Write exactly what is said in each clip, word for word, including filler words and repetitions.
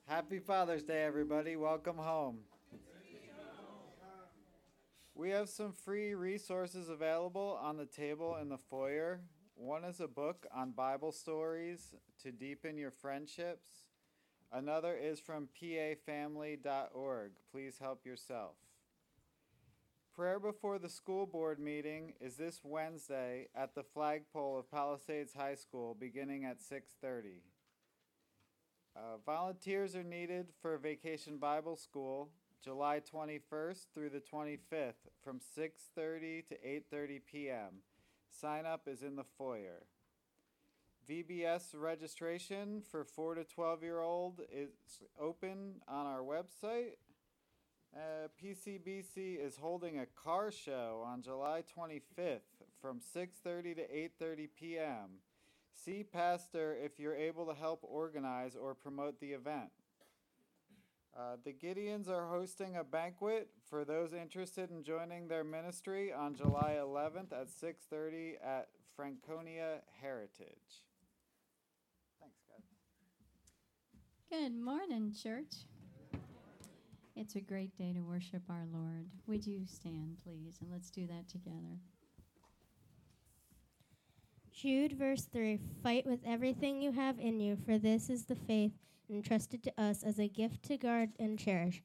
Happy Father's Day, everybody. Welcome home. We have some free resources available on the table in the foyer. One is a book on Bible stories to deepen your friendships. Another is from p a family dot org. Please help yourself. Prayer before the school board meeting is this Wednesday at the flagpole of Palisades High School beginning at six thirty. Uh, volunteers are needed for Vacation Bible School, July twenty-first through the twenty-fifth from six thirty to eight thirty p.m. Sign up is in the foyer. V B S registration for four to twelve year old is open on our website. Uh, P C B C is holding a car show on July twenty-fifth from six thirty to eight thirty p.m. See Pastor if you're able to help organize or promote the event. Uh, the Gideons are hosting a banquet for those interested in joining their ministry on July eleventh at six thirty at Franconia Heritage. Thanks, God. Good morning, church. It's a great day to worship our Lord. Would you stand, please, and let's do that together. Jude, verse three, fight with everything you have in you, for this is the faith entrusted to us as a gift to guard and cherish.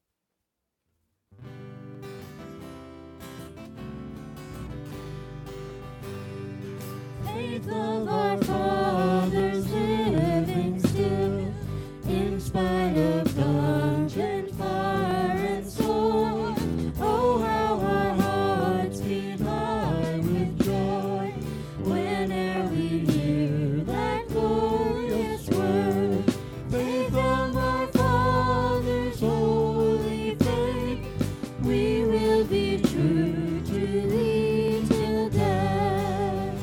Faith of our fathers living still, in spite of dungeon, fire, and storm. Oh, how our hearts beat high with joy whene'er we hear that glorious word. Faith of our fathers, holy faith, we will be true to thee till death.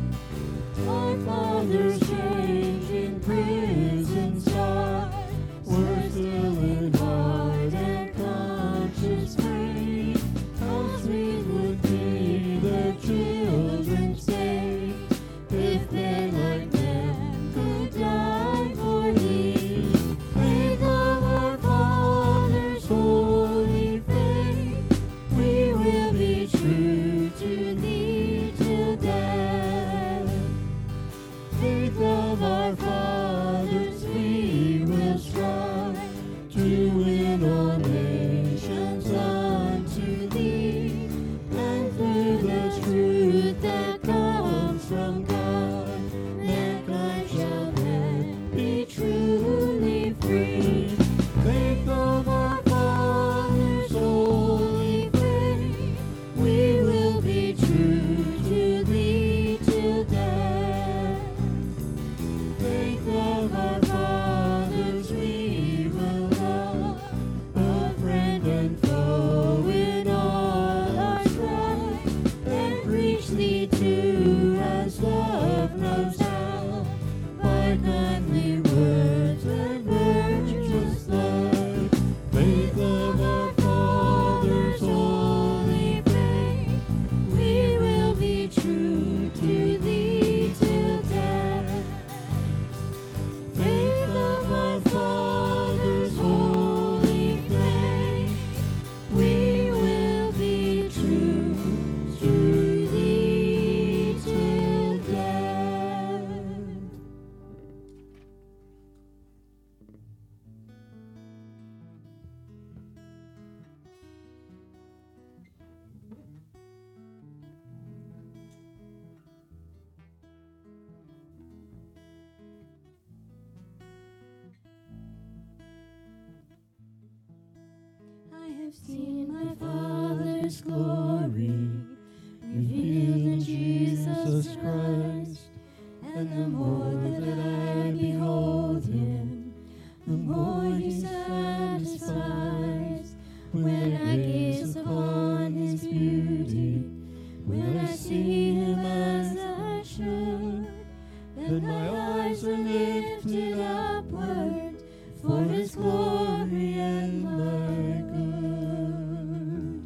Our fathers changed in prisons dark, we're still in heart and conscience free. How sweet would be their children's day, if they like them could die for thee. Faith of our fathers, holy faith, we will be true to thee till death. Faith of our fathers, we will strive to win all nations unto thee, and through the truth that comes from God, mankind shall then be truly free. Faith of our fathers, holy faith, we will be true to thee till death. Faith of our fathers, we will love, a friend and foe in all our strife, and preach thee to as love knows how, by kindly words and virtuous life. Faith of our fathers, holy faith, we will be true to thee till death. Faith of our fathers, holy faith, we will be true to thee till death. I have seen my Father's glory revealed in Jesus Christ, and the more that I behold him, the more he satisfies. When I gaze upon his beauty, when I see him as I should, then my eyes are lifted upward for his glory and my good.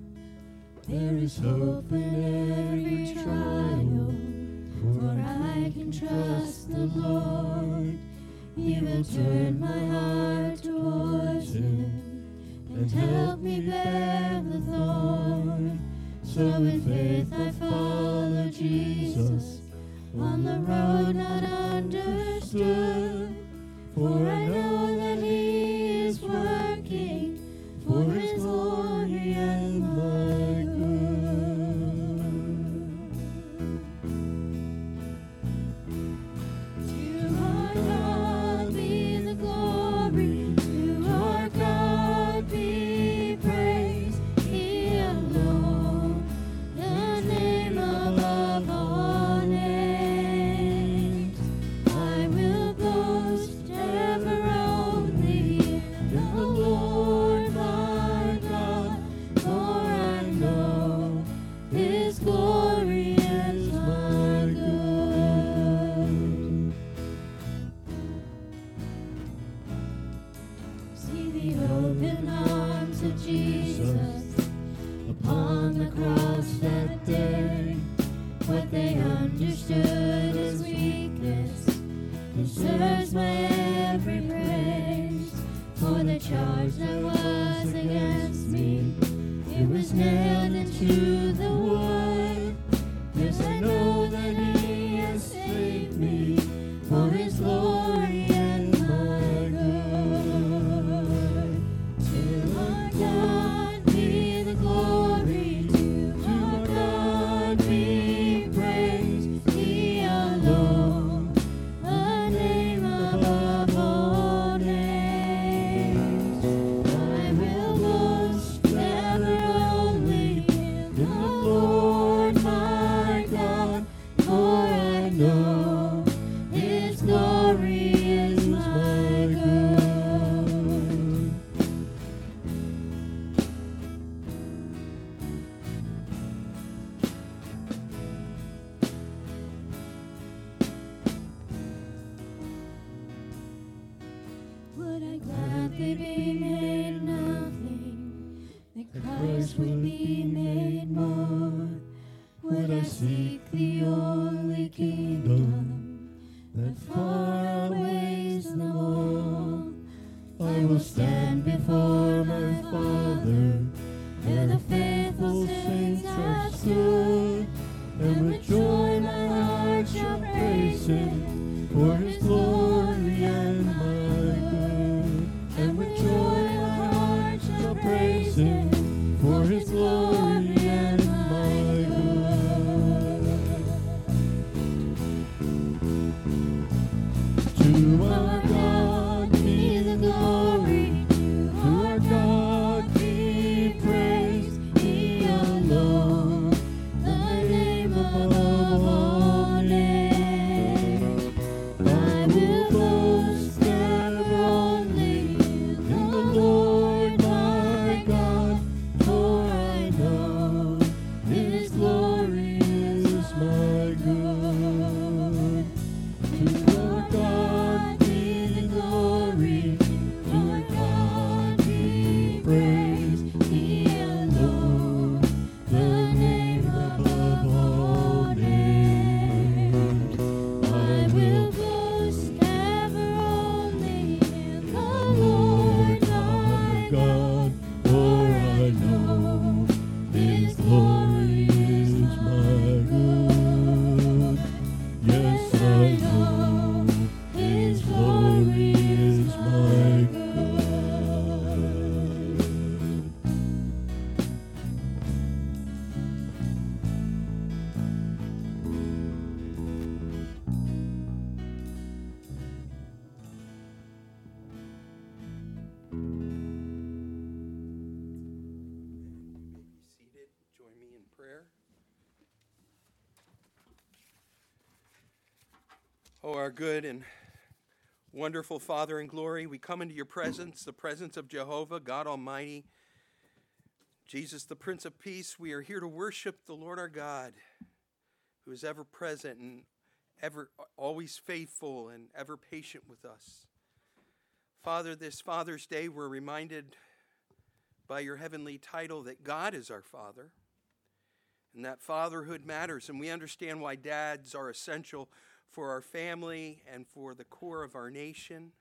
There is hope in every trial, for I I can trust the Lord. He will turn my heart towards him and help me bear the thorn. So in faith I follow Jesus on the road not understood. For I know that he is working for his glory and my good. To our God be the glory, to our God be praise. He alone, the name above all names. I will boast ever only in the Lord my God, for I know his glory is my good. See the open arms of Jesus upon the cross that day. What they understood as weakness deserves my every praise. For the charge that was against me, it was nailed into the wood. Yes, I know that he has saved me for his glory and my good. To our God be the glory, to our God be praise. He alone, the name above all names. I will boast ever only in the Lord my God, for I know his glory is my good. Would I gladly be made nothing, that Christ would be made more? Would I seek the only kingdom that far outweighs them all? I will stand before my Father, where the faithful saints have stood, and with joy my heart shall praise him for his glory and my good. And with joy my heart shall praise him for his glory and my good. To our God be the glory, to our God be praise. He alone, the name above all names. I will boast ever only in the Lord my God, for I know his glory is my good. To our God be the glory, to our God be praise. He alone, the name above all names. I will boast ever only in the Lord my God, for I know his glory is my good. Yes, I know his glory is my good. Be seated. Join me in prayer. Oh, our good and wonderful Father in glory, we come into your presence, the presence of Jehovah, God Almighty, Jesus, the Prince of Peace. We are here to worship the Lord our God, who is ever present and ever always faithful and ever patient with us. Father, this Father's Day, we're reminded by your heavenly title that God is our Father, and that fatherhood matters, and we understand why dads are essential for our family and for the core of our nation.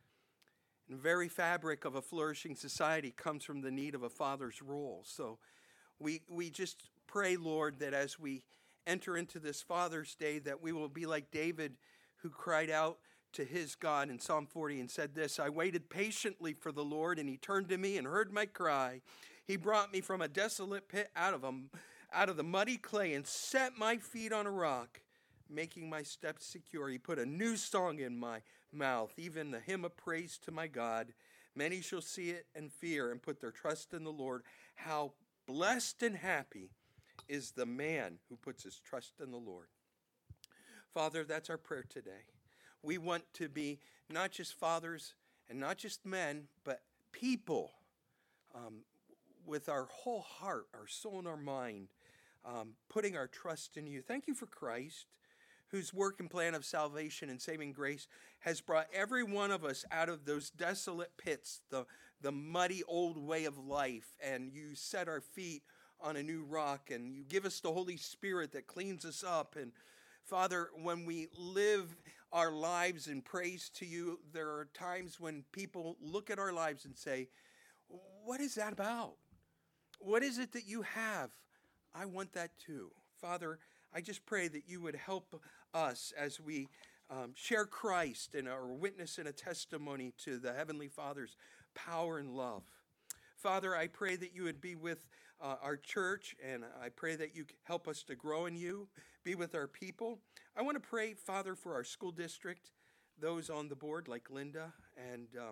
And the very fabric of a flourishing society comes from the need of a father's role. So we we just pray, Lord, that as we enter into this Father's Day, that we will be like David, who cried out to his God in Psalm forty and said this, I waited patiently for the Lord, and he turned to me and heard my cry. He brought me from a desolate pit out of, a, out of the muddy clay and set my feet on a rock, making my steps secure. He put a new song in my mouth, even the hymn of praise to my God. Many shall see it and fear and put their trust in the Lord. How blessed and happy is the man who puts his trust in the Lord. Father, that's our prayer today. We want to be not just fathers and not just men, but people um, with our whole heart, our soul, and our mind, um, putting our trust in you. Thank you for Christ, whose work and plan of salvation and saving grace has brought every one of us out of those desolate pits, the, the muddy old way of life, and you set our feet on a new rock, and you give us the Holy Spirit that cleans us up. And Father, when we live our lives in praise to you, there are times when people look at our lives and say, what is that about? What is it that you have? I want that too. Father, I just pray that you would help us as we um, share Christ and our witness and a testimony to the Heavenly Father's power and love. Father, I pray that you would be with uh, our church, and I pray that you help us to grow in you, be with our people. I want to pray, Father, for our school district, those on the board like Linda, and um,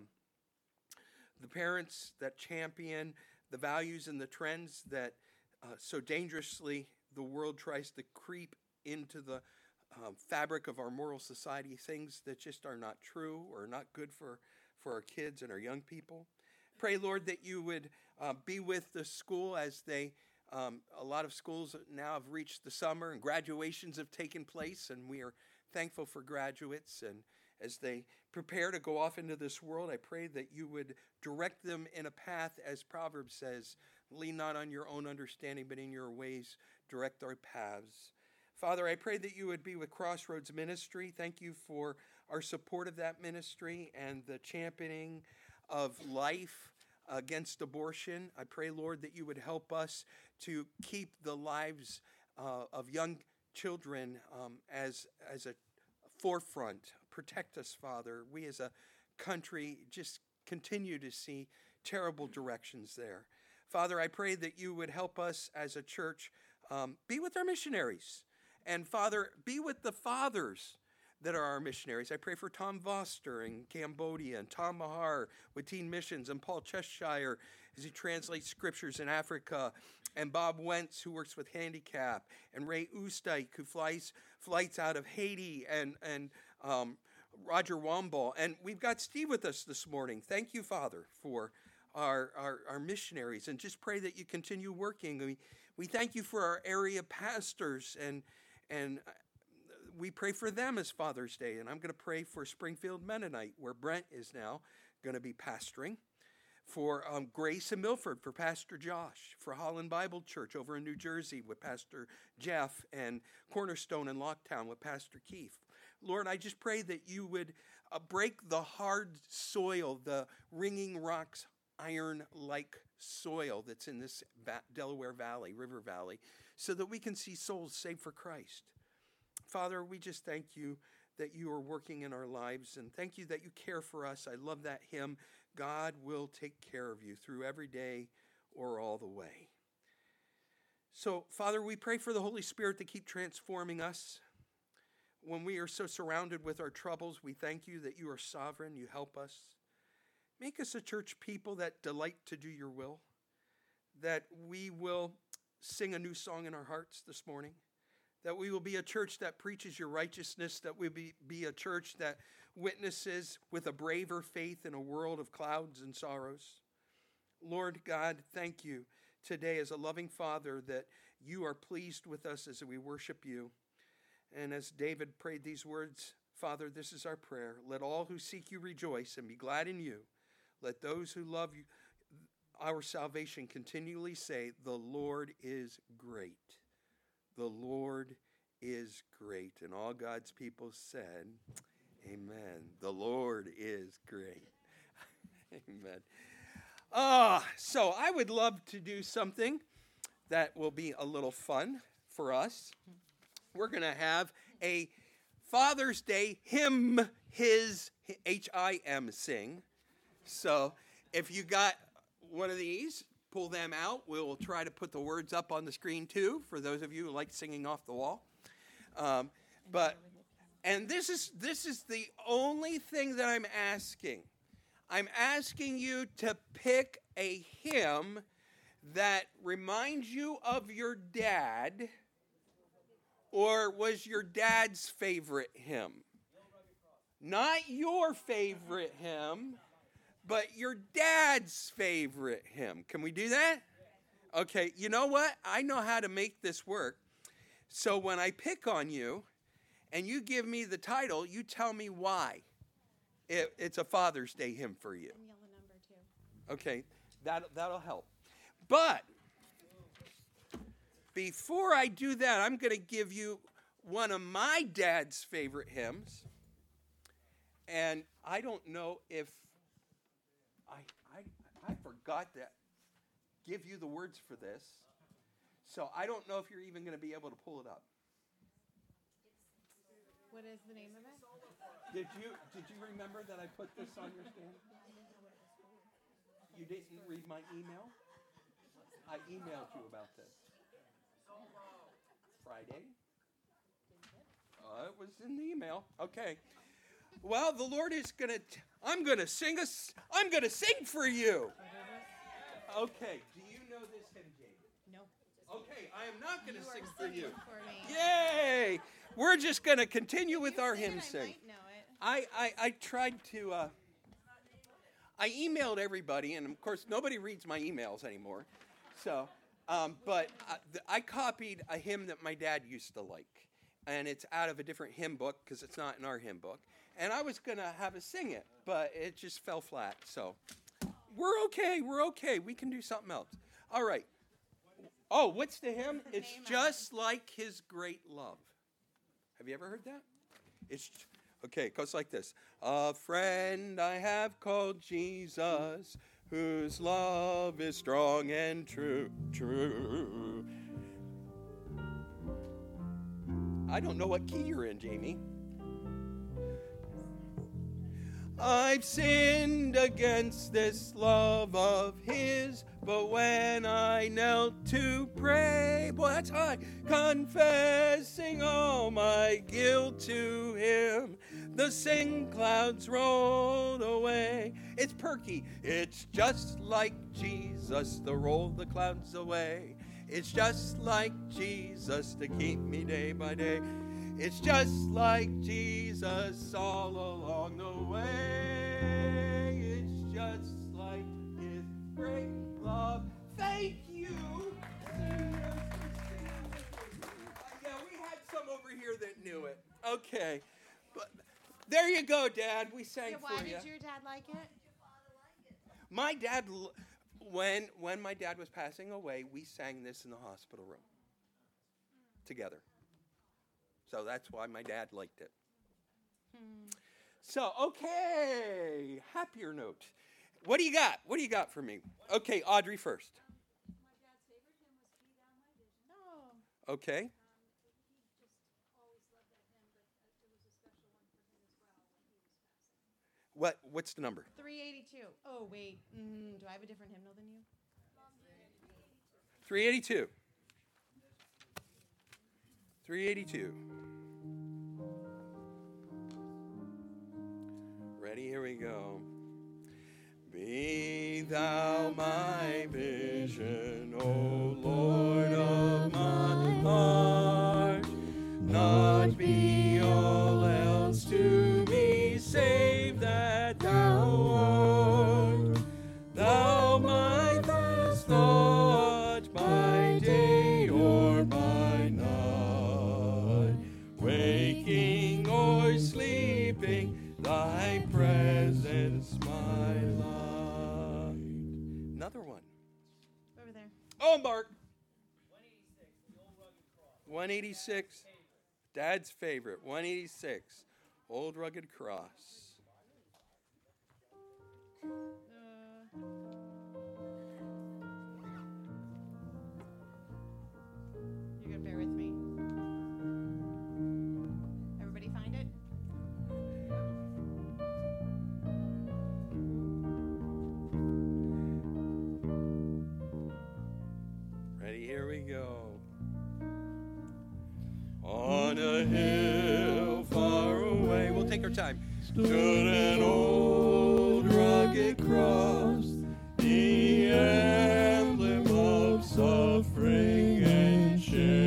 the parents that champion the values and the trends that uh, so dangerously the world tries to creep into the um, fabric of our moral society, things that just are not true or not good for, for our kids and our young people. Pray, Lord, that you would uh, be with the school as they, um, a lot of schools now have reached the summer and graduations have taken place, and we are thankful for graduates. And as they prepare to go off into this world, I pray that you would direct them in a path, as Proverbs says, lean not on your own understanding, but in your ways direct our paths. Father, I pray that you would be with Crossroads Ministry. Thank you for our support of that ministry and the championing of life against abortion. I pray, Lord, that you would help us to keep the lives uh, of young children um, as, as a forefront. Protect us, Father. We as a country just continue to see terrible directions there. Father, I pray that you would help us as a church um, be with our missionaries. And Father, be with the fathers that are our missionaries. I pray for Tom Voster in Cambodia, and Tom Mahar with Teen Missions, and Paul Cheshire as he translates scriptures in Africa, and Bob Wentz, who works with handicap, and Ray Oostdijk, who flies flights out of Haiti, and, and um, Roger Wamball. And we've got Steve with us this morning. Thank you, Father, for our, our, our missionaries, and just pray that you continue working. We, we thank you for our area pastors, and and we pray for them as Father's Day. And I'm going to pray for Springfield Mennonite, where Brent is now going to be pastoring, for um, Grace and Milford, for Pastor Josh, for Holland Bible Church over in New Jersey with Pastor Jeff, and Cornerstone in Locktown with Pastor Keith. Lord, I just pray that you would uh, break the hard soil, the ringing rocks, iron-like soil that's in this va- Delaware Valley, River Valley, so that we can see souls saved for Christ. Father, we just thank you that you are working in our lives, and thank you that you care for us. I love that hymn, God will take care of you through every day or all the way. So, Father, we pray for the Holy Spirit to keep transforming us. When we are so surrounded with our troubles, we thank you that you are sovereign, you help us. Make us a church people that delight to do your will, that we will sing a new song in our hearts this morning, that we will be a church that preaches your righteousness, that we be, be a church that witnesses with a braver faith in a world of clouds and sorrows. Lord God, thank you today as a loving Father that you are pleased with us as we worship you. And as David prayed these words, Father, this is our prayer. Let all who seek you rejoice and be glad in you. Let those who love you, our salvation continually say, the Lord is great. The Lord is great. And all God's people said, amen. The Lord is great. Amen. Ah, uh, so I would love to do something that will be a little fun for us. We're going to have a Father's Day hymn, his, H I M, sing. So if you got one of these, pull them out. We'll try to put the words up on the screen too, for those of you who like singing off the wall. Um, but, and this is this is the only thing that I'm asking. I'm asking you to pick a hymn that reminds you of your dad, or was your dad's favorite hymn. Not your favorite hymn, but your dad's favorite hymn. Can we do that? Okay, you know what? I know how to make this work. So when I pick on you and you give me the title, you tell me why it, it's a Father's Day hymn for you. And yell the number too. Okay, that, that'll help. But before I do that, I'm going to give you one of my dad's favorite hymns. And I don't know if I, I, I forgot to give you the words for this. So I don't know if you're even going to be able to pull it up. What is the name of it? Did you did you remember that I put this on your stand? You didn't read my email? I emailed you about this. Friday? Uh, it was in the email. Okay. Well, the Lord is going to, I'm going to sing us, I'm going to sing for you. Okay. Do you know this hymn, Jamie? No. Okay, I am not going to sing for singing you. For me. Yay! We're just going to continue with You our sing hymn it, I sing. might know it. I, I, I tried to, uh, I emailed everybody, and of course nobody reads my emails anymore. So, um, but I, th- I copied a hymn that my dad used to like. And it's out of a different hymn book because it's not in our hymn book. And I was going to have us sing it, but it just fell flat. So we're okay. We're okay. We can do something else. All right. Oh, what's the hymn? The It's name of Just Like His Great Love. Have you ever heard that? It's okay. It goes like this. A friend I have called Jesus, whose love is strong and true, true. I don't know what key you're in, Jamie. I've sinned against this love of his, but when I knelt to pray, boy, that's high, confessing all my guilt to him, the sin clouds rolled away. It's perky. It's just like Jesus to roll the clouds away. It's just like Jesus to keep me day by day. It's just like Jesus all along the way. It's just like his great love. Thank you. Uh, yeah, we had some over here that knew it. Okay. But there you go, Dad. We sang Yeah, for why you. did your dad like it? My dad... L- When when my dad was passing away, we sang this in the hospital room together. So that's why my dad liked it. Hmm. So, okay, happier note. What do you got? What do you got for me? Okay, Audrey first. No. Okay. What what's the number? three eighty-two. Oh, wait. Mm, do I have a different hymnal than you? three eighty-two. three eighty-two. Ready? Here we go. Be thou my vision, O Lord of my heart, not be all else to me, save that thou art. Thou my first thought by day or by night, waking or sleeping, thy presence my light. Another one. Over there. Oh, Mark. one eighty-six. Dad's favorite, one eighty-six, Old Rugged Cross. Uh, you're gonna bear with me. Everybody find it? Ready? Here we go. On a hill far away. We'll take our time. Stood an old rugged cross, the emblem of suffering and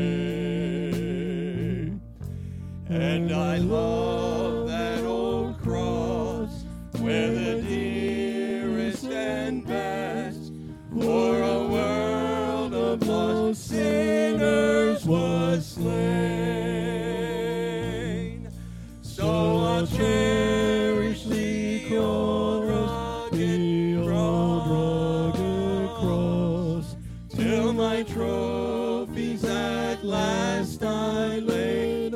shame. And I love that old cross where the dearest and best for a world of lost sinners was slain. So I'll cherish the old rugged cross till my trophies at last I lay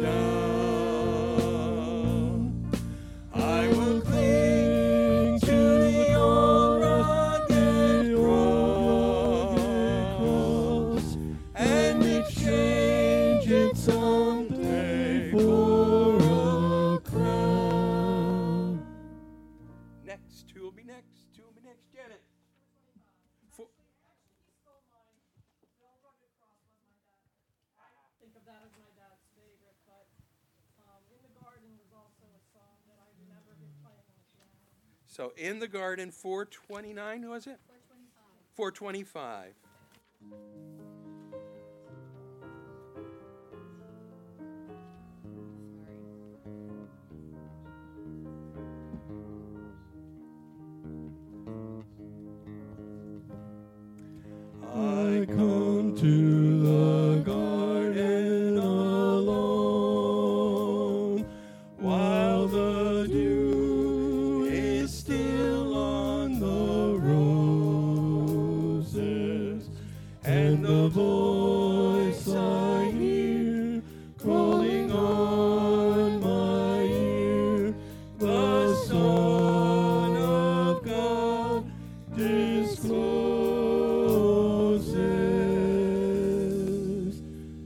down. I will cling to the old rugged cross and exchange it someday for a crown. Next, who will be next? Who will be next? Janet. For- think of that as my dad's favorite, but um, In the Garden was also a song that I remember him playing on the piano. So In the Garden, four twenty-nine, who was it? four twenty-five. I come to the garden alone while the dew is still on the roses, and the voice I hear calling on my ear, the Son of God discloses,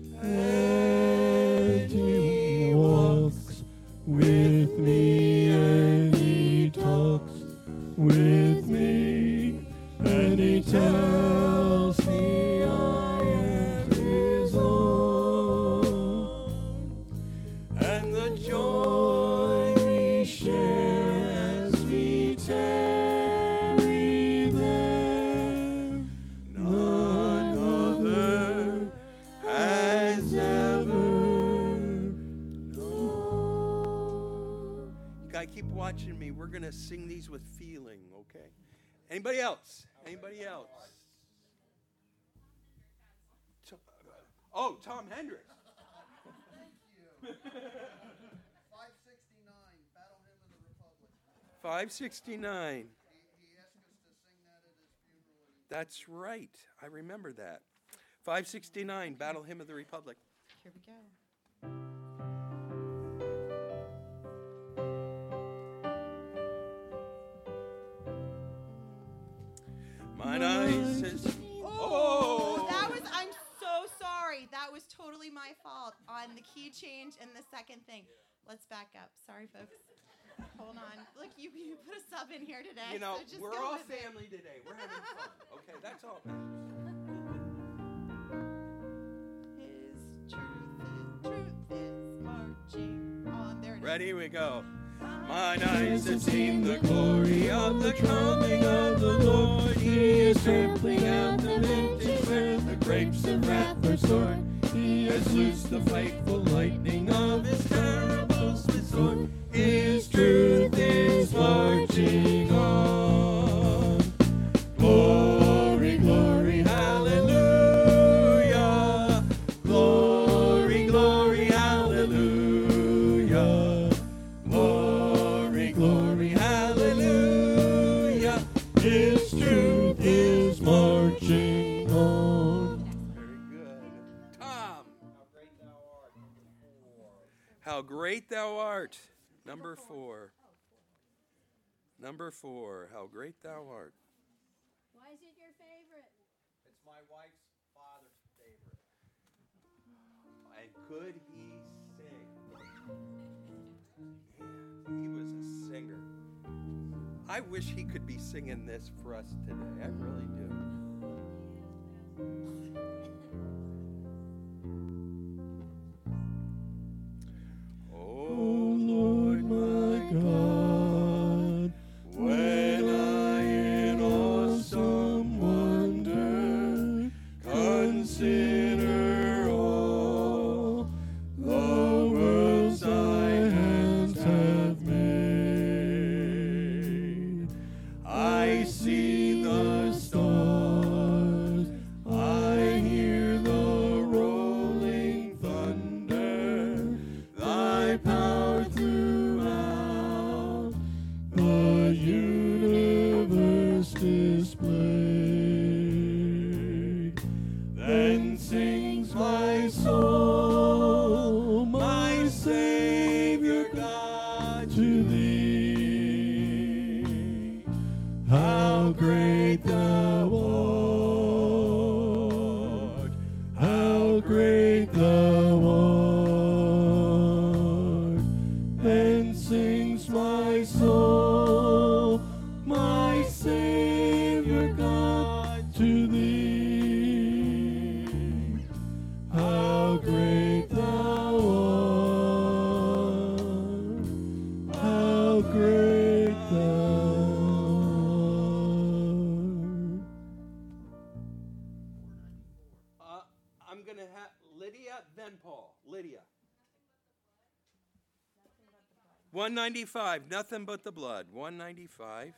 and he walks with me and he talks with me, and he tells me I am his own, and the joy we share as we tarry there, none other has ever known. You gotta keep watching me. We're gonna sing these with feeling, okay? Anybody else? Anybody else? To- Oh, Tom Hendricks. five sixty-nine, Battle Hymn of the Republic. five sixty-nine. He, he asked us to sing that at his funeral. And That's right. I remember that. five sixty-nine, Battle Hymn of the Republic. Here we go. Mine eyes says, Oh, that was, I'm so sorry. That was totally my fault on the key change and the second thing. Let's back up. Sorry, folks. Hold on. Look, you, you put a sub in here today. you know, so just we're go all with it. family today. We're having fun. Okay, that's all that matters. His truth is, truth is marching on. There it is. Ready, we go. Mine eyes have seen the glory of the coming of the Lord. He is trampling out the vintage where the grapes of wrath are stored. He has loosed the frightful lightning of his terrible sword. His truth is marching on. Glory, glory, hallelujah. Glory, glory, hallelujah. Glory, glory, hallelujah. His truth is marching on. Very good. Tom. How great thou art. Number four. Number four. How great thou art. Why is it your favorite? It's my wife's father's favorite. And could he sing? Yeah, he was a singer. I wish he could be singing this for us today. I really do. Oh Lord my God, when I in awesome wonder consider all the worlds thy hands have made, I see the stars, I hear the rolling thunder, thy power throughout the universe displayed. Then sings my soul, my Savior God, to thee. How great thou art, how great thou art. Then sings my soul, my Savior God, to thee. How great thou art, how great thou Uh, I'm going to have Lydia, then Paul. Lydia. one ninety-five. Nothing but the blood. one ninety-five.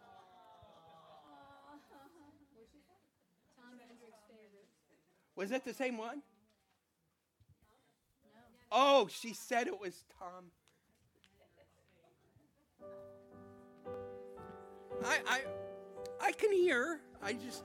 Tom Hendrick's favorite. Was that the same one? Oh, she said it was Tom. I I I can hear. I just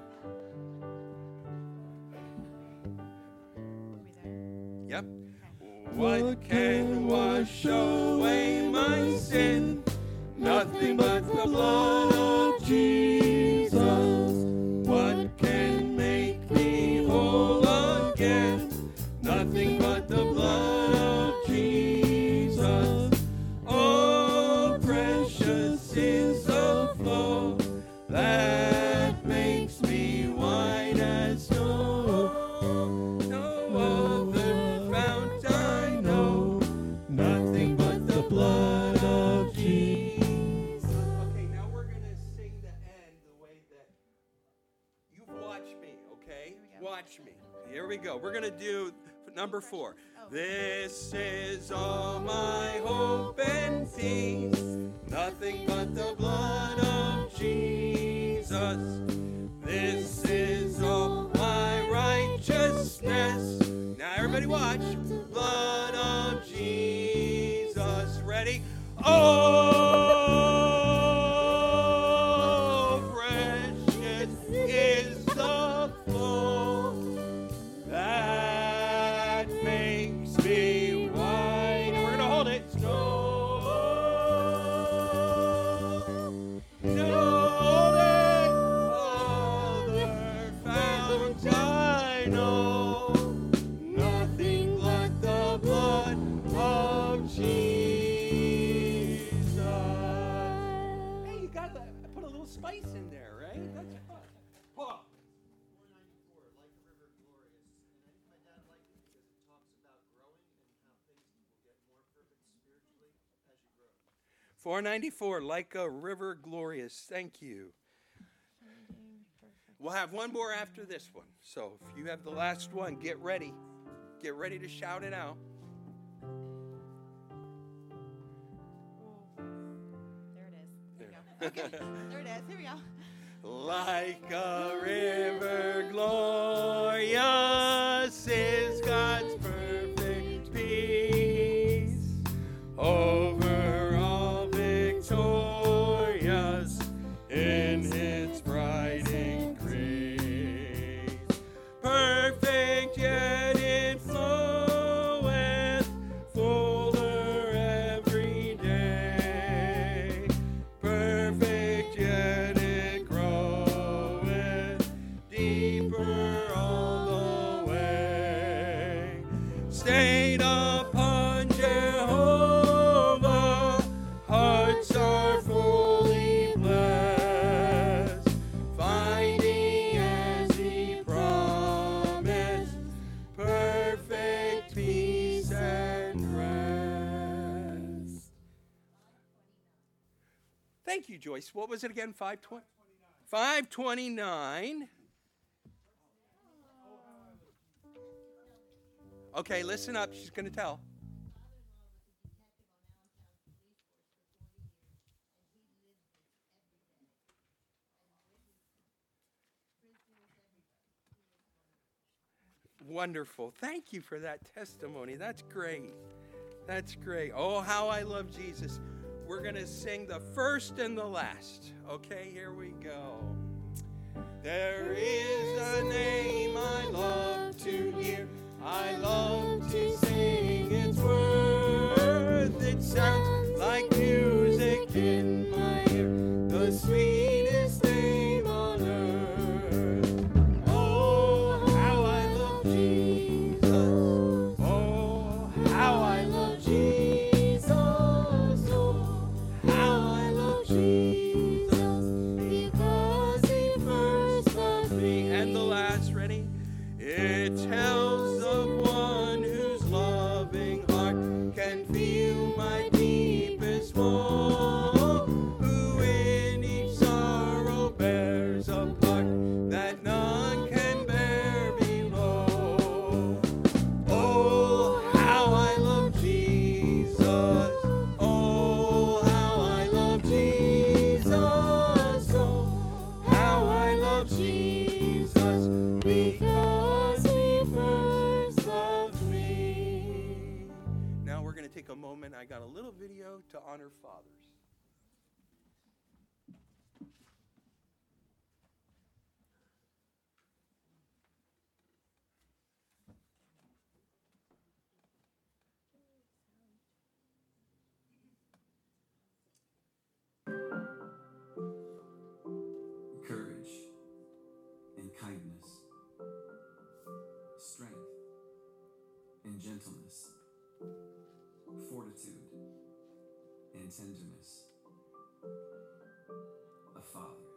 Yep. What can wash away my sin? Nothing but the blood of Jesus. What can make me whole again? Nothing but the blood of Jesus. Oh, precious is the flow that makes me white as snow. No other fount I know, nothing but the blood of Jesus. Okay, now we're going to sing the end the way that you've watched me, okay? Watch me. Here we go. We're going to do number four. This is all my hope and peace, nothing but the blood of Jesus. This is all my righteousness. Now everybody watch. Blood of Jesus. Ready? Oh, precious is the flow that makes me white. And we're going to hold it. Snow. No other fount I know, nothing but the blood of Jesus. Hey, you got to put a little spice in there, right? That's fun. Paul. four ninety-four, Like a River Glorious. And I think my dad liked it because it talks about growing and how things will get more perfect spiritually as you grow. four ninety-four, Like a River Glorious. Thank you. We'll have one more after this one. So if you have the last one, get ready. Get ready to shout it out. There it is. There you go. Okay, there it is. Here we go. Like a river glorious is God's perfect peace, over all victorious in His bright increase. Perfect yet it floweth, full Thank you, Joyce. What was it again? five twenty? five twenty-nine. Okay, listen up. She's going to tell. Wonderful. Thank you for that testimony. That's great. That's great. Oh, how I love Jesus. We're going to sing the first and the last. Okay, here we go. There is a name I love to hear. I love to sing its worth. It sounds like music in my ear. The sweetest name on earth. Oh, how I love Jesus. Oh, how I love Jesus. Oh, how I love Jesus. Because he first loved me. And the last, ready? It tells of one whose loving heart can feel my deepest woe, who in each sorrow bears a part that none can bear below. Oh, how I love Jesus. Oh, how I love Jesus. Oh, how I love Jesus. Because he first loved me. Now we're going to take a moment. I got a little video to honor fathers. Courage and kindness, strength and gentleness, fortitude and tenderness. A father,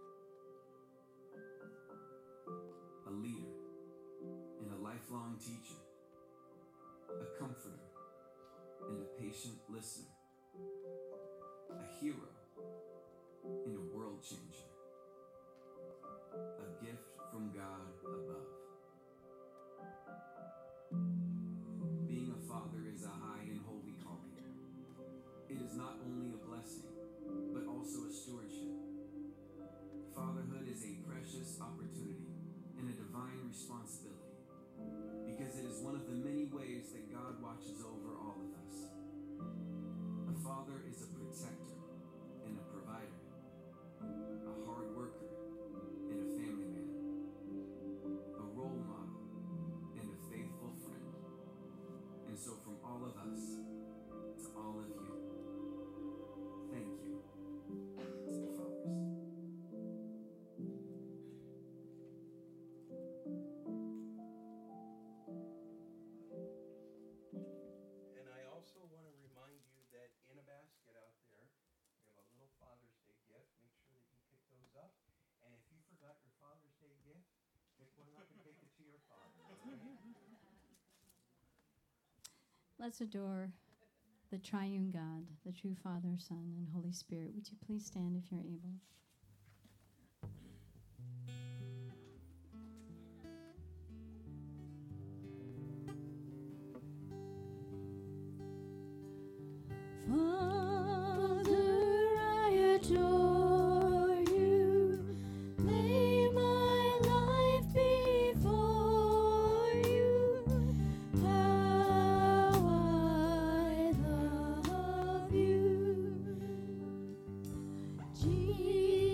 a leader and a lifelong teacher, a comforter and a patient listener, a hero and a world changer. A gift from God above. Being a father is a high and holy calling. It is not only a blessing, but also a stewardship. Fatherhood is a precious opportunity and a divine responsibility, because it is one of the many ways that God watches over all of us. A father is a protector and a provider, a hard worker and a family man, a role model and a faithful friend. And so from all of us to all of you, thank you to the fathers. And I also want to remind you that in a basket out there, we have a little Father's Day gift. Make sure that you pick those up. And if you forgot your Father's Day gift, pick one up and take it to your father. Let's adore the triune God, the true Father, Son, and Holy Spirit. Would you please stand if you're able? Father, I adore you. Lay my life before you. How I love you, Jesus.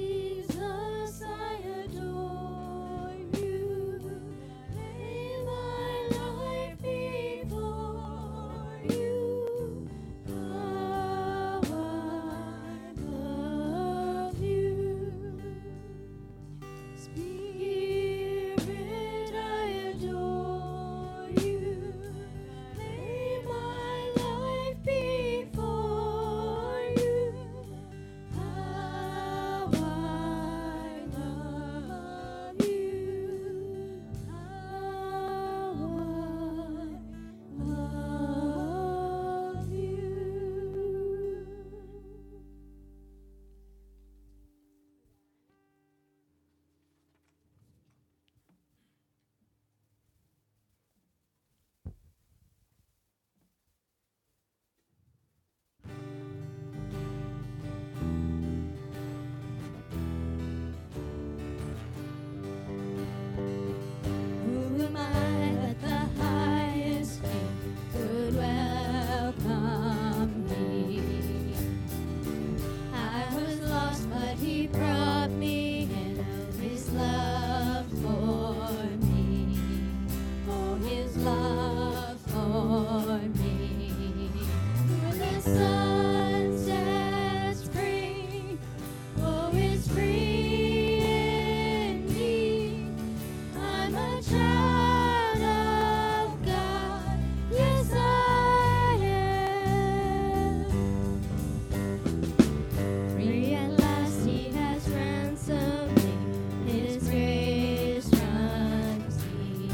love for me. When the sun sets free, oh, it's free indeed. I'm a child of God, yes I am. Free at last, He has ransomed me. His grace runs deep.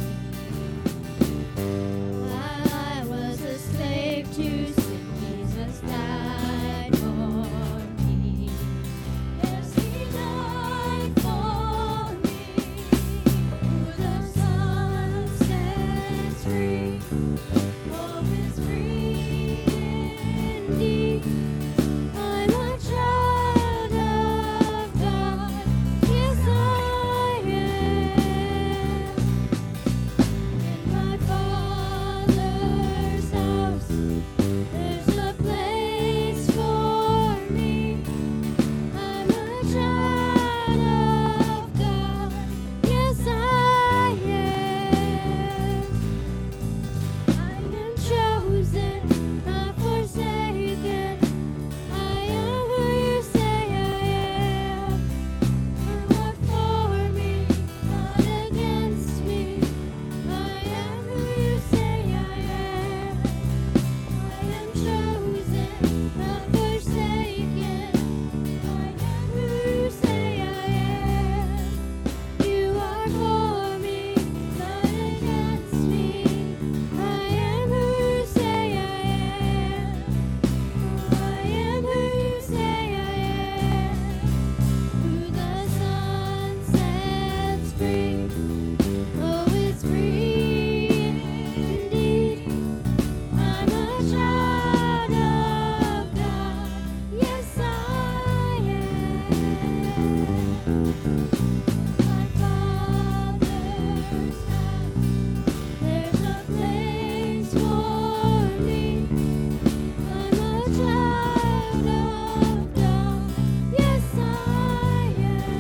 While I was a slave to sin, Jesus died for me. Yes, He died for me. Who the Son sets free, oh, is free indeed. I'm a child of God, yes I am. In my Father's house, there's a place for me. I'm a child of God, yes I am. I am chosen, not forsaken. I am who you say I am. You are for me, not against me. I am who you say I am. I am chosen, not forsaken. I am who you say I am. You are for me, not against me. I am who you say I am. I am who you say I am. Who the Son sets free, oh, it's free indeed. I'm a child of God, yes I am. My Father's house, there's a place for me. I'm a child of God, yes I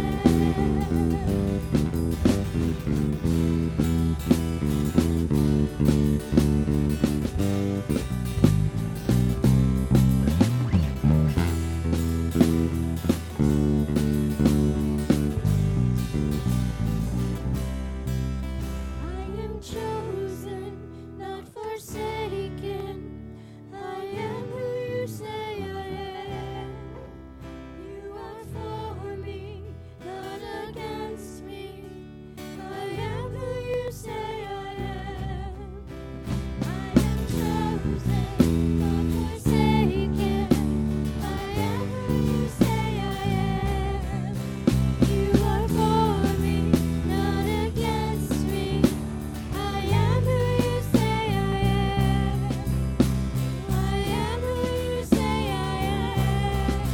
I am chosen, not forsaken. I am who you say I am. You are for me, not against me. I am who you say I am. I am chosen, not forsaken. I am who you say I am. You are for me, not against me. I am who you say I am. I am who you say I am.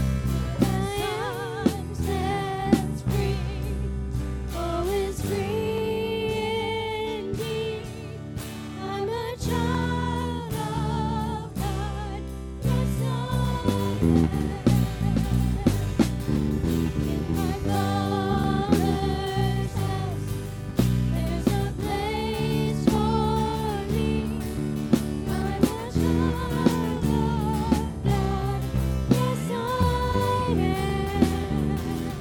The Son sets free, oh, is free indeed. I'm a child of God, yes I am. In my Father's house, there's a place for me. I'm a child of God, yes I am.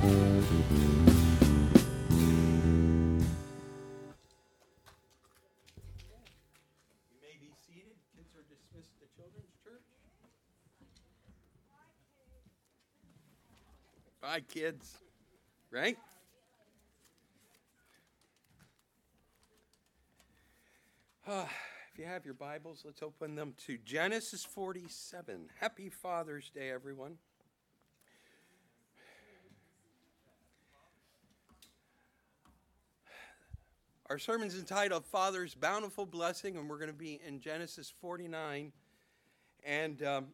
You may be seated. Kids are dismissed to Children's Church. Bye, kids. Right? Ah, if you have your Bibles, let's open them to Genesis forty-seven. Happy Father's Day, everyone. Our sermon's entitled Father's Bountiful Blessing, and we're going to be in Genesis forty-nine. And um,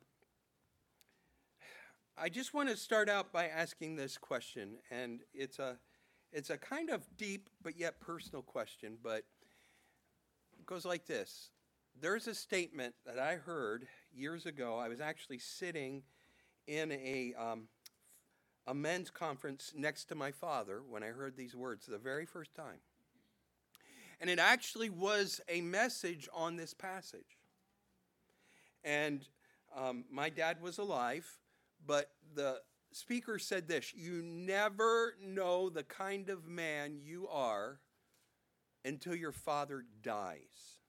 I just want to start out by asking this question, and it's a, it's a kind of deep but yet personal question, but it goes like this. There's a statement that I heard years ago. I was actually sitting in a, um, a men's conference next to my father when I heard these words the very first time. And it actually was a message on this passage. And um, my dad was alive, but the speaker said this: you never know the kind of man you are until your father dies.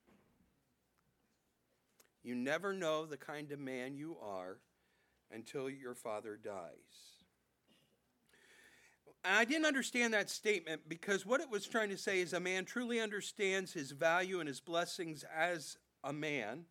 You never know the kind of man you are until your father dies. And I didn't understand that statement, because what it was trying to say is a man truly understands his value and his blessings as a man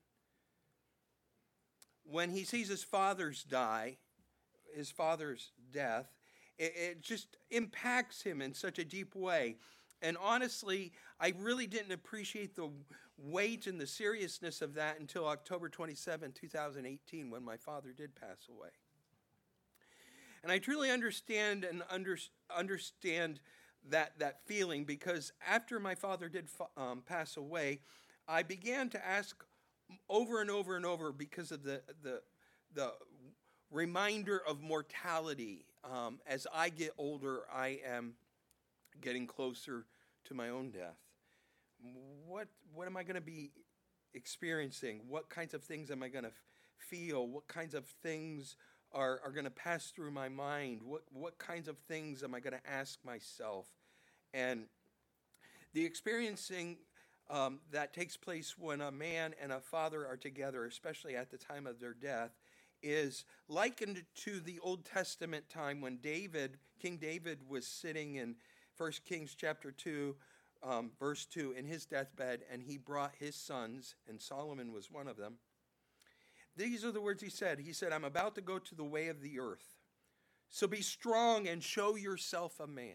when he sees his father's die, his father's death. It, it just impacts him in such a deep way. And honestly, I really didn't appreciate the weight and the seriousness of that until October twenty-seventh, two thousand eighteen, when my father did pass away. And I truly understand and under, understand that, that feeling, because after my father did um, pass away, I began to ask over and over and over, because of the the, the reminder of mortality. Um, as I get older, I am getting closer to my own death. What what am I going to be experiencing? What kinds of things am I going to f- feel? What kinds of things are, are going to pass through my mind? What what kinds of things am I going to ask myself? And the experiencing um, that takes place when a man and a father are together, especially at the time of their death, is likened to the Old Testament time when David, King David, was sitting in First Kings chapter two, um, verse two, in his deathbed, and he brought his sons, and Solomon was one of them. These are the words he said. He said, I'm about to go to the way of the earth, so be strong and show yourself a man.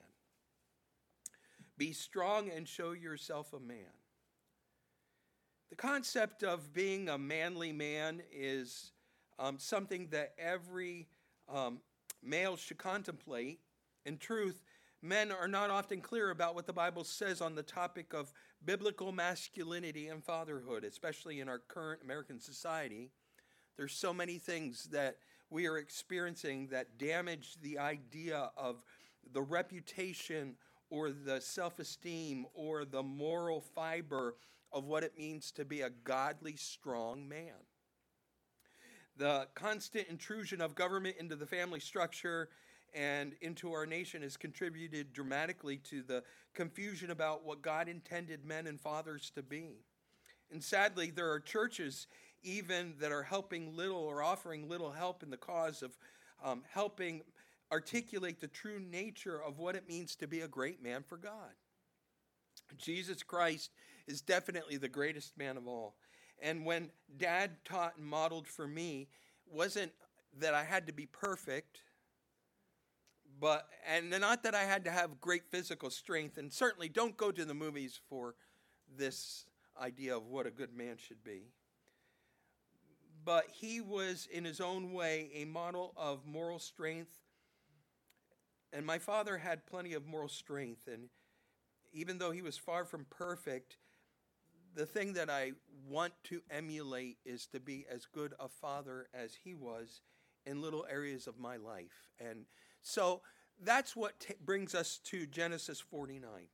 Be strong and show yourself a man. The concept of being a manly man is um, something that every um, male should contemplate. In truth, men are not often clear about what the Bible says on the topic of biblical masculinity and fatherhood, especially in our current American society. There's so many things that we are experiencing that damage the idea of the reputation or the self-esteem or the moral fiber of what it means to be a godly, strong man. The constant intrusion of government into the family structure and into our nation has contributed dramatically to the confusion about what God intended men and fathers to be. And sadly, there are churches even that are helping little or offering little help in the cause of um, helping articulate the true nature of what it means to be a great man for God. Jesus Christ is definitely the greatest man of all. And when Dad taught and modeled for me, wasn't that I had to be perfect, but and not that I had to have great physical strength, and certainly don't go to the movies for this idea of what a good man should be. But he was, in his own way, a model of moral strength. And my father had plenty of moral strength. And even though he was far from perfect, the thing that I want to emulate is to be as good a father as he was in little areas of my life. And so that's what t- brings us to Genesis forty-nine.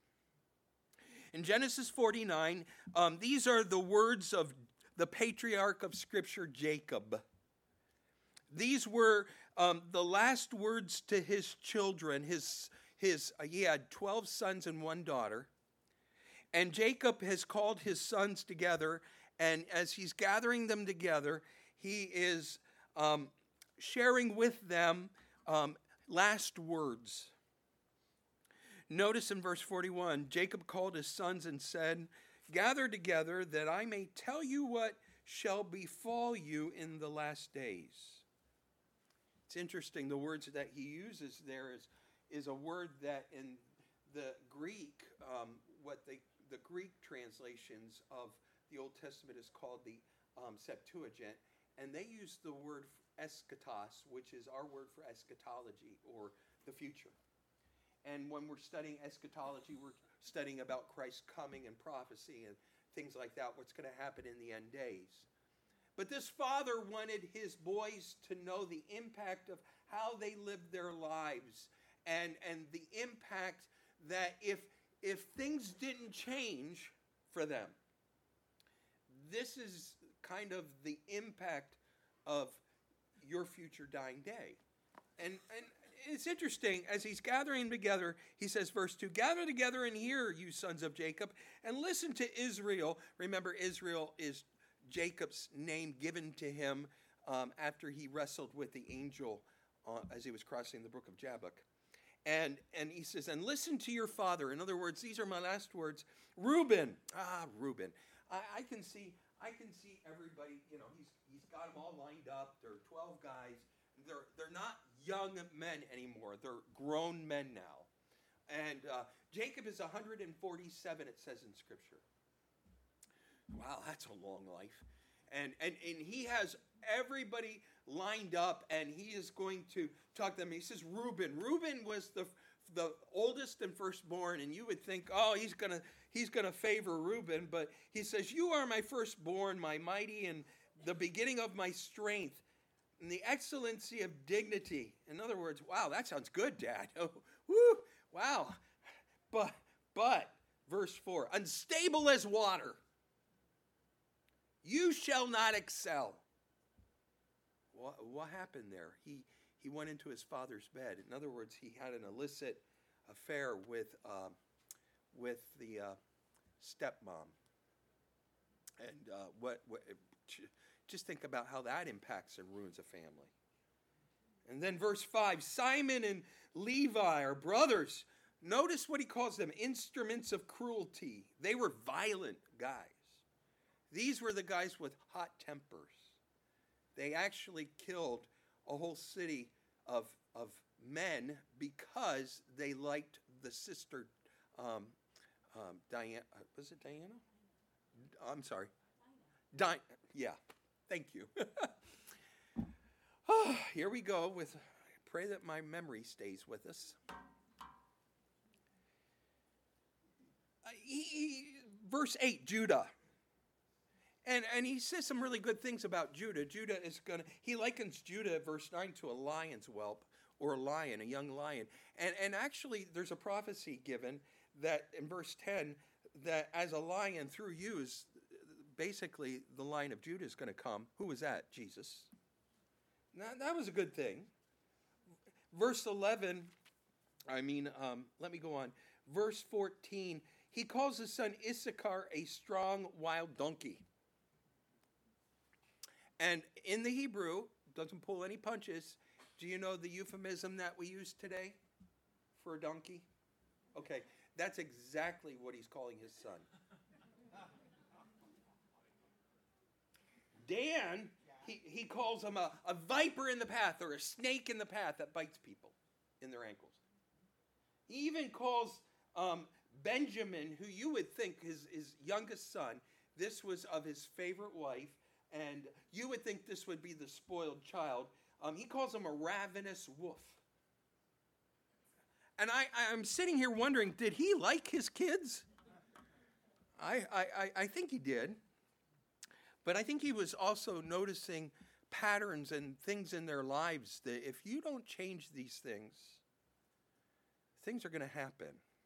In Genesis forty-nine, um, these are the words of the patriarch of Scripture, Jacob. These were um, the last words to his children. His, his, uh, he had twelve sons and one daughter. And Jacob has called his sons together, and as he's gathering them together, he is um, sharing with them um, last words. Notice in verse forty-one, Jacob called his sons and said, "Gather together that I may tell you what shall befall you in the last days." It's interesting, the words that he uses there is, is a word that in the Greek, um, what they, the Greek translations of the Old Testament is called the um, Septuagint, and they use the word eschatos, which is our word for eschatology, or the future. And when we're studying eschatology, we're studying about Christ's coming and prophecy and things like that, what's going to happen in the end days. But this father wanted his boys to know the impact of how they lived their lives, and, and the impact that if, if things didn't change, for them. This is kind of the impact of your future dying day. And, and it's interesting, as he's gathering them together, he says, verse two, gather together and hear, you sons of Jacob, and listen to Israel. Remember, Israel is Jacob's name given to him um, after he wrestled with the angel uh, as he was crossing the brook of Jabbok. And, and he says, and listen to your father. In other words, these are my last words. Reuben, ah, Reuben. I, I can see, I can see everybody, you know, he's, he's got them all lined up. There are twelve guys. They're, they're not young men anymore. They're grown men now. And uh, Jacob is one hundred forty-seven, it says in Scripture. Wow, that's a long life. And, and, and he has everybody lined up, and he is going to talk to them. He says, Reuben. Reuben was the the oldest and firstborn, and you would think, oh, he's going to he's gonna favor Reuben. But he says, you are my firstborn, my mighty, and the beginning of my strength, and the excellency of dignity. In other words, wow, that sounds good, Dad. Oh, woo, wow. But, but, verse four, unstable as water, you shall not excel. What, what happened there? He, he went into his father's bed. In other words, he had an illicit affair with, uh, with the uh, stepmom. And uh, what, what just think about how that impacts and ruins a family. And then verse five, Simon and Levi are brothers. Notice what he calls them, instruments of cruelty. They were violent guys. These were the guys with hot tempers. They actually killed a whole city of, of men because they liked the sister, um, um, Diana. Was it Diana? I'm sorry. Di- yeah, thank you. Oh, here we go with, pray that my memory stays with us. Uh, he, he, verse eight, Judah. And, and he says some really good things about Judah. Judah is going to, he likens Judah, verse nine, to a lion's whelp, or a lion, a young lion. And, and actually, there's a prophecy given that in verse ten, that as a lion through you is basically the line of Judah is going to come. Who was that? Jesus. Now, that was a good thing. Verse eleven, I mean, um, let me go on. Verse fourteen, he calls his son Issachar a strong wild donkey. And in the Hebrew, doesn't pull any punches. Do you know the euphemism that we use today for a donkey? Okay, that's exactly what he's calling his son. Dan, he, he calls him a, a viper in the path, or a snake in the path that bites people in their ankles. He even calls um, Benjamin, who you would think his, his youngest son, this was of his favorite wife, and you would think this would be the spoiled child. Um, he calls him a ravenous wolf. And I, I'm sitting here wondering, did he like his kids? I, I, I think he did. But I think he was also noticing patterns and things in their lives that if you don't change these things, things are going to happen.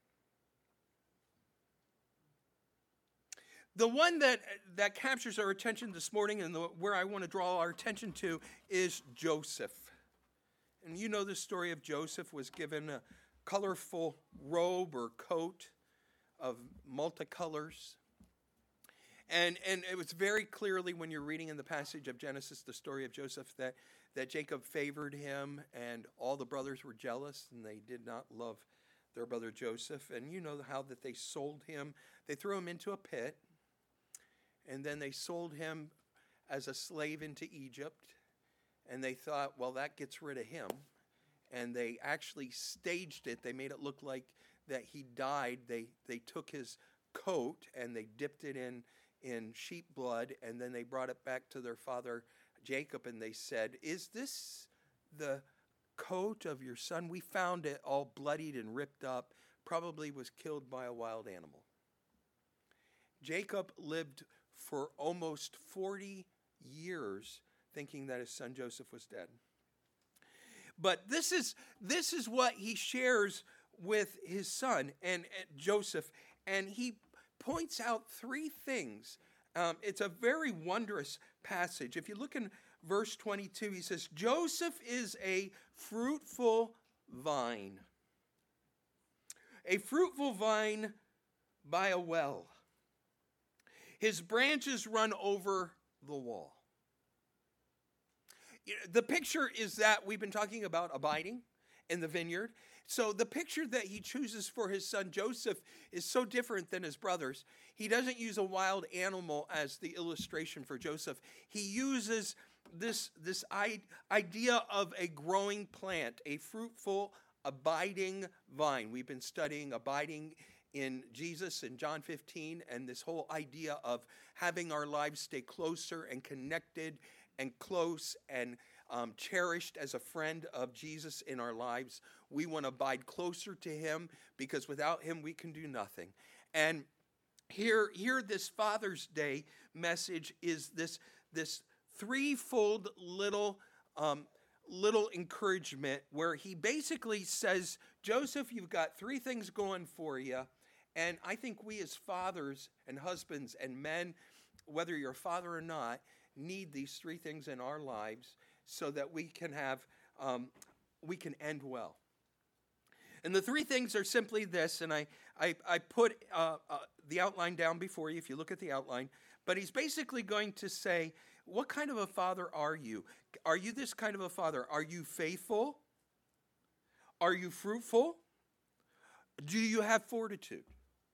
The one that, that captures our attention this morning and the, where I want to draw our attention to is Joseph. And you know the story of Joseph was given a colorful robe or coat of multicolors. And, and it was very clearly when you're reading in the passage of Genesis, the story of Joseph, that, that Jacob favored him and all the brothers were jealous and they did not love their brother Joseph. And you know how that they sold him. They threw him into a pit. And then they sold him as a slave into Egypt. And they thought, well, that gets rid of him. And they actually staged it. They made it look like that he died. They they took his coat and they dipped it in, in sheep blood. And then they brought it back to their father Jacob. And they said, is this the coat of your son? We found it all bloodied and ripped up. Probably was killed by a wild animal. Jacob lived for almost forty years thinking that his son Joseph was dead. But this is this is what he shares with his son and, and Joseph, and he points out three things. Um, it's a very wondrous passage. If you look in verse twenty-two, he says, Joseph is a fruitful vine. A fruitful vine by a well. His branches run over the wall. The picture is that we've been talking about abiding in the vineyard. So the picture that he chooses for his son Joseph is so different than his brothers. He doesn't use a wild animal as the illustration for Joseph. He uses this, this idea of a growing plant, a fruitful, abiding vine. We've been studying abiding in Jesus in John fifteen, and this whole idea of having our lives stay closer and connected and close and um, cherished as a friend of Jesus in our lives. We want to abide closer to him because without him we can do nothing. And here, here this Father's Day message is this, this threefold little, um, little encouragement where he basically says, Joseph, you've got three things going for you. And I think we as fathers and husbands and men, whether you're a father or not, need these three things in our lives so that we can have, um, we can end well. And the three things are simply this, and I, I, I put uh, uh, the outline down before you if you look at the outline, but he's basically going to say, what kind of a father are you? Are you this kind of a father? Are you faithful? Are you fruitful? Do you have fortitude?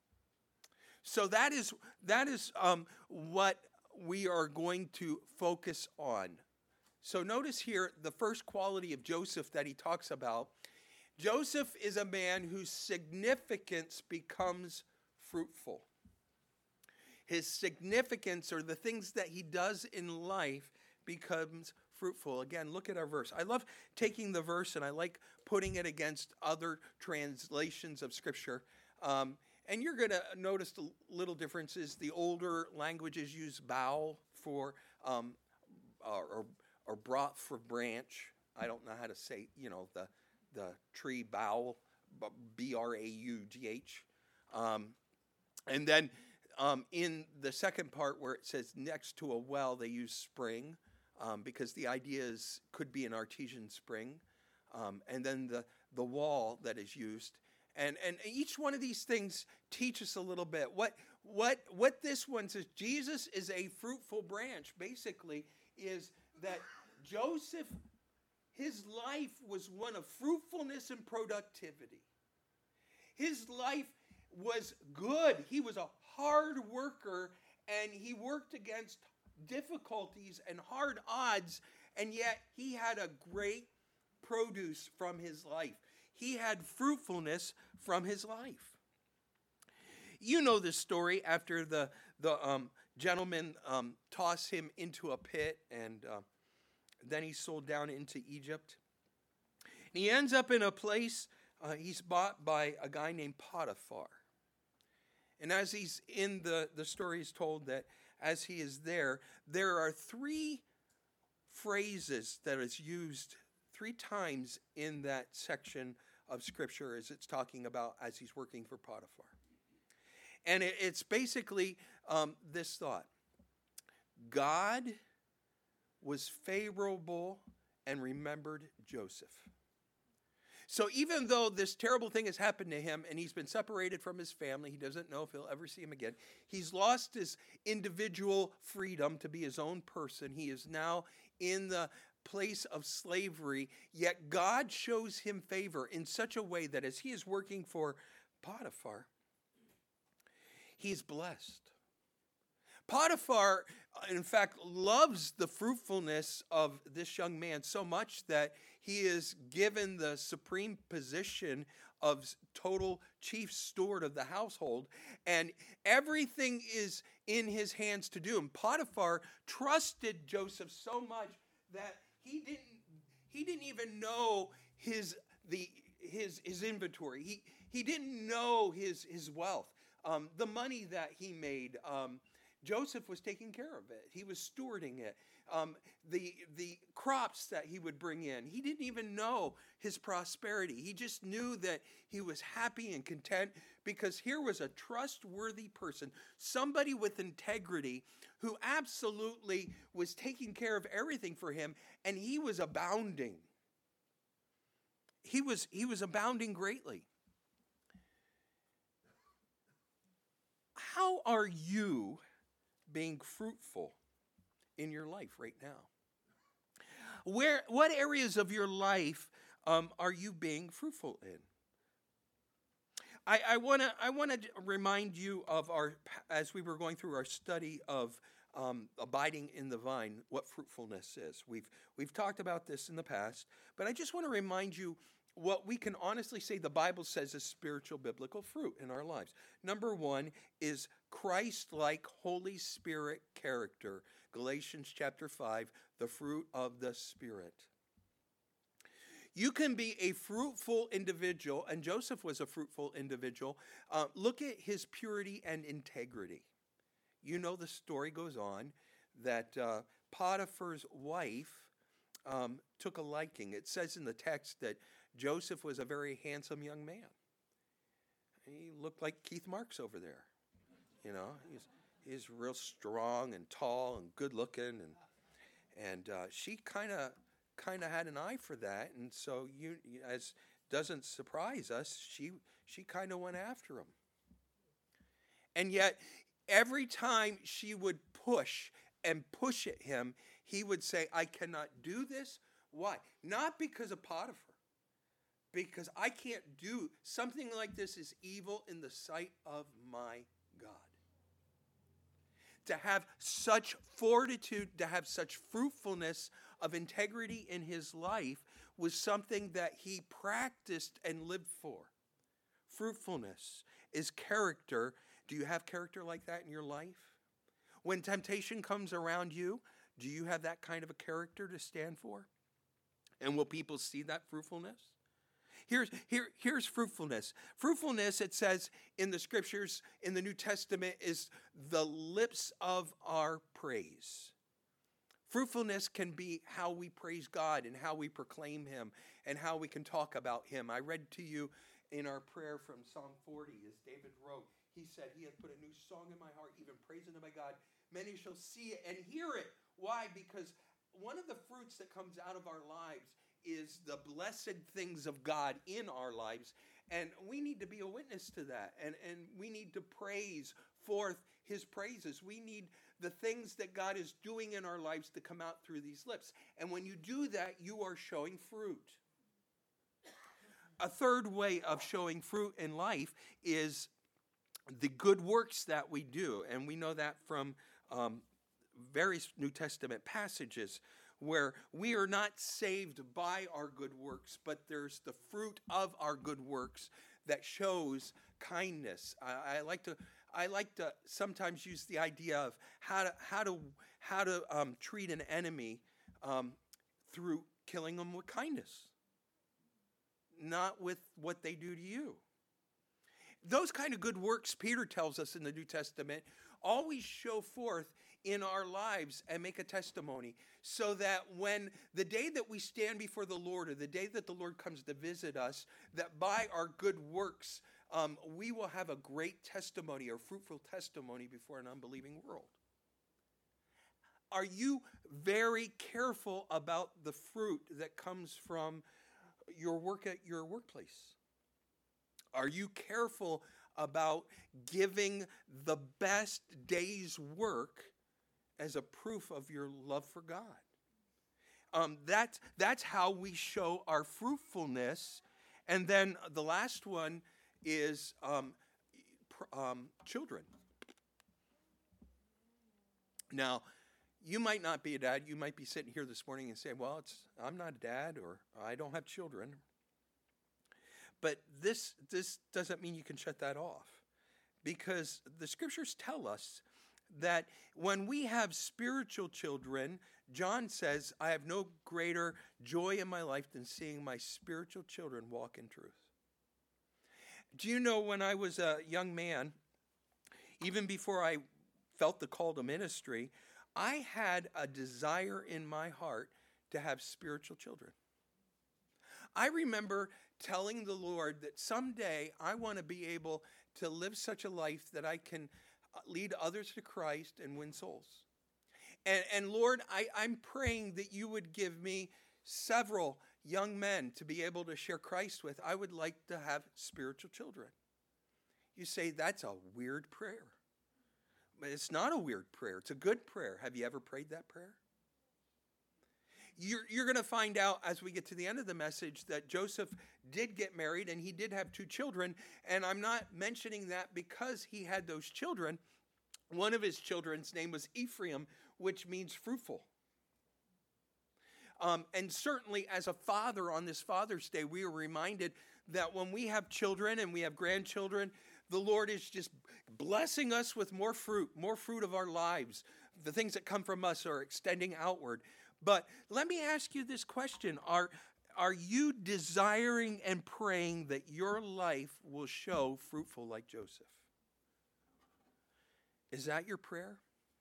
So that is, that is um, what we are going to focus on. So notice here the first quality of Joseph that he talks about. Joseph is a man whose significance becomes fruitful. His significance, or the things that he does in life, becomes fruitful. Again, look at our verse. I love taking the verse and I like putting it against other translations of Scripture. Um, And you're going to notice the little differences. The older languages use bough for, um, or, or brought for branch. I don't know how to say, you know, the the tree bough, B R A U G H. Um, and then um, in the second part where it says next to a well, they use spring um, because the idea is could be an artesian spring. Um, and then the, the wall that is used. And and each one of these things teach us a little bit. What what what this one says, Jesus is a fruitful branch, basically, is that Joseph, his life was one of fruitfulness and productivity. His life was good. He was a hard worker, and he worked against difficulties and hard odds, and yet he had a great produce from his life. He had fruitfulness from his life. You know this story after the, the um, gentleman um, tossed him into a pit and uh, then he's sold down into Egypt. And he ends up in a place, uh, he's bought by a guy named Potiphar. And as he's in the, the story is told that as he is there, there are three phrases that is used three times in that section of Scripture as it's talking about as he's working for Potiphar. And it, it's basically um, this thought. God was favorable and remembered Joseph. So even though this terrible thing has happened to him and he's been separated from his family, he doesn't know if he'll ever see him again. He's lost his individual freedom to be his own person. He is now in the place of slavery, yet God shows him favor in such a way that as he is working for Potiphar, he's blessed. Potiphar, in fact, loves the fruitfulness of this young man so much that he is given the supreme position of total chief steward of the household, and everything is in his hands to do. And Potiphar trusted Joseph so much that he didn't he didn't even know his the his his inventory. He he didn't know his his wealth, um, the money that he made. Um, Joseph was taking care of it. He was stewarding it. Um, the, the crops that he would bring in, he didn't even know his prosperity. He just knew that he was happy and content because here was a trustworthy person, somebody with integrity who absolutely was taking care of everything for him, and he was abounding. He was, he was abounding greatly. How are you being fruitful in your life right now? Where, what areas of your life um, are you being fruitful in? I, I want to I want to remind you of our, as we were going through our study of um, abiding in the vine, what fruitfulness is. We've we've talked about this in the past, but I just want to remind you what we can honestly say the Bible says is spiritual biblical fruit in our lives. Number one is Christ-like Holy Spirit character. Galatians chapter five, the fruit of the Spirit. You can be a fruitful individual, and Joseph was a fruitful individual. Uh, look at his purity and integrity. You know the story goes on that uh, Potiphar's wife um, took a liking. It says in the text that Joseph was a very handsome young man. He looked like Keith Marks over there. You know, he's, he's real strong and tall and good looking, and and uh, she kind of kind of had an eye for that, and so you, as doesn't surprise us, she she kind of went after him. And yet, every time she would push and push at him, he would say, "I cannot do this." Why? Not because of Potiphar. Because I can't do something like this is evil in the sight of my God. To have such fortitude, to have such fruitfulness of integrity in his life was something that he practiced and lived for. Fruitfulness is character. Do you have character like that in your life? When temptation comes around you, do you have that kind of a character to stand for? And will people see that fruitfulness? Here's, here, here's fruitfulness. Fruitfulness, it says in the scriptures, in the New Testament, is the lips of our praise. Fruitfulness can be how we praise God and how we proclaim him and how we can talk about him. I read to you in our prayer from Psalm forty, as David wrote, he said, "He hath put a new song in my heart, even praising to my God. Many shall see it and hear it." Why? Because one of the fruits that comes out of our lives is the blessed things of God in our lives. And we need to be a witness to that. And, and we need to praise forth his praises. We need the things that God is doing in our lives to come out through these lips. And when you do that, you are showing fruit. A third way of showing fruit in life is the good works that we do. And we know that from um, various New Testament passages, where we are not saved by our good works, but there's the fruit of our good works that shows kindness. I, I like to, I like to sometimes use the idea of how to, how to, how to um, treat an enemy um, through killing them with kindness, not with what they do to you. Those kind of good works, Peter tells us in the New Testament, always show forth in our lives and make a testimony, so that when the day that we stand before the Lord, or the day that the Lord comes to visit us, that by our good works, um, we will have a great testimony or fruitful testimony before an unbelieving world. Are you very careful about the fruit that comes from your work at your workplace? Are you careful about giving the best day's work as a proof of your love for God? Um, that's, that's how we show our fruitfulness. And then the last one is um, pr- um, children. Now, you might not be a dad. You might be sitting here this morning and saying, well, it's, I'm not a dad, or I don't have children. But this, this doesn't mean you can shut that off, because the scriptures tell us that when we have spiritual children, John says, I have no greater joy in my life than seeing my spiritual children walk in truth. Do you know, when I was a young man, even before I felt the call to ministry, I had a desire in my heart to have spiritual children. I remember telling the Lord that someday I want to be able to live such a life that I can lead others to Christ and win souls. And, and Lord, I, I'm praying that you would give me several young men to be able to share Christ with. I would like to have spiritual children. You say, that's a weird prayer. But it's not a weird prayer. It's a good prayer. Have you ever prayed that prayer? You're, you're going to find out as we get to the end of the message that Joseph did get married and he did have two children. And I'm not mentioning that because he had those children. One of his children's name was Ephraim, which means fruitful. Um, and certainly as a father on this Father's Day, we are reminded that when we have children and we have grandchildren, the Lord is just blessing us with more fruit, more fruit of our lives. The things that come from us are extending outward. But let me ask you this question. Are, are you desiring and praying that your life will show fruitful like Joseph? Is that your prayer?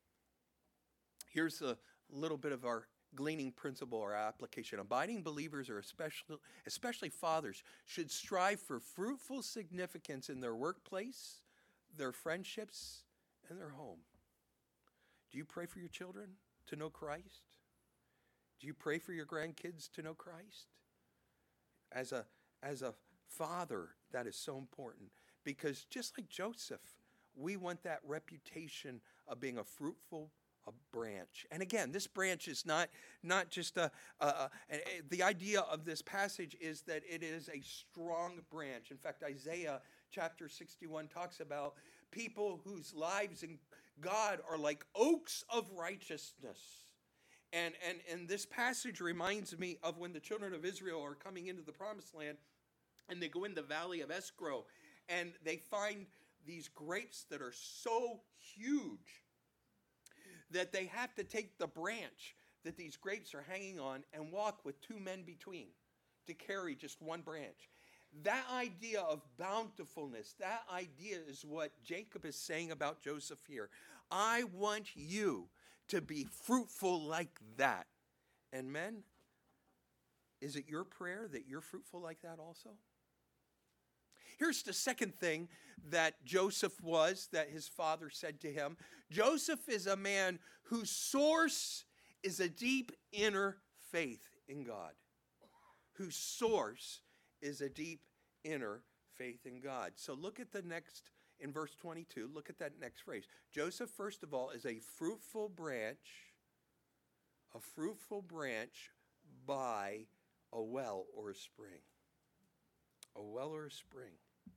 Here's a little bit of our gleaning principle or application. Abiding believers, or especially, especially fathers, should strive for fruitful significance in their workplace, their friendships, and their home. Do you pray for your children to know Christ? Do you pray for your grandkids to know Christ? As a, as a father, that is so important, because just like Joseph, we want that reputation of being a fruitful a branch. And again, this branch is not, not just a, a, a, a, the idea of this passage is that it is a strong branch. In fact, Isaiah chapter sixty-one talks about people whose lives in God are like oaks of righteousness. And, and, and this passage reminds me of when the children of Israel are coming into the promised land and they go in the valley of Escrow and they find these grapes that are so huge that they have to take the branch that these grapes are hanging on and walk with two men between to carry just one branch. That idea of bountifulness, that idea is what Jacob is saying about Joseph here. I want you to be fruitful like that. And men, is it your prayer that you're fruitful like that also? Here's the second thing that Joseph was, that his father said to him. Joseph is a man whose source is a deep inner faith in God. Whose source is a deep inner faith in God. So look at the next, in verse twenty-two, look at that next phrase. Joseph, first of all, is a fruitful branch, a fruitful branch by a well or a spring. A well or a spring.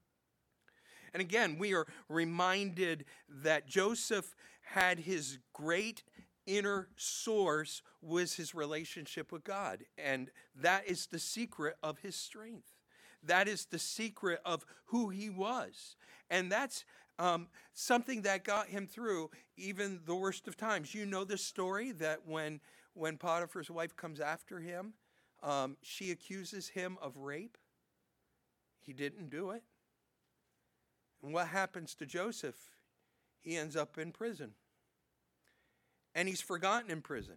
And again, we are reminded that Joseph had his great inner source was his relationship with God. And that is the secret of his strength. That is the secret of who he was. And that's um, something that got him through even the worst of times. You know the story that when, when Potiphar's wife comes after him, um, she accuses him of rape. He didn't do it. And what happens to Joseph? He ends up in prison. And he's forgotten in prison.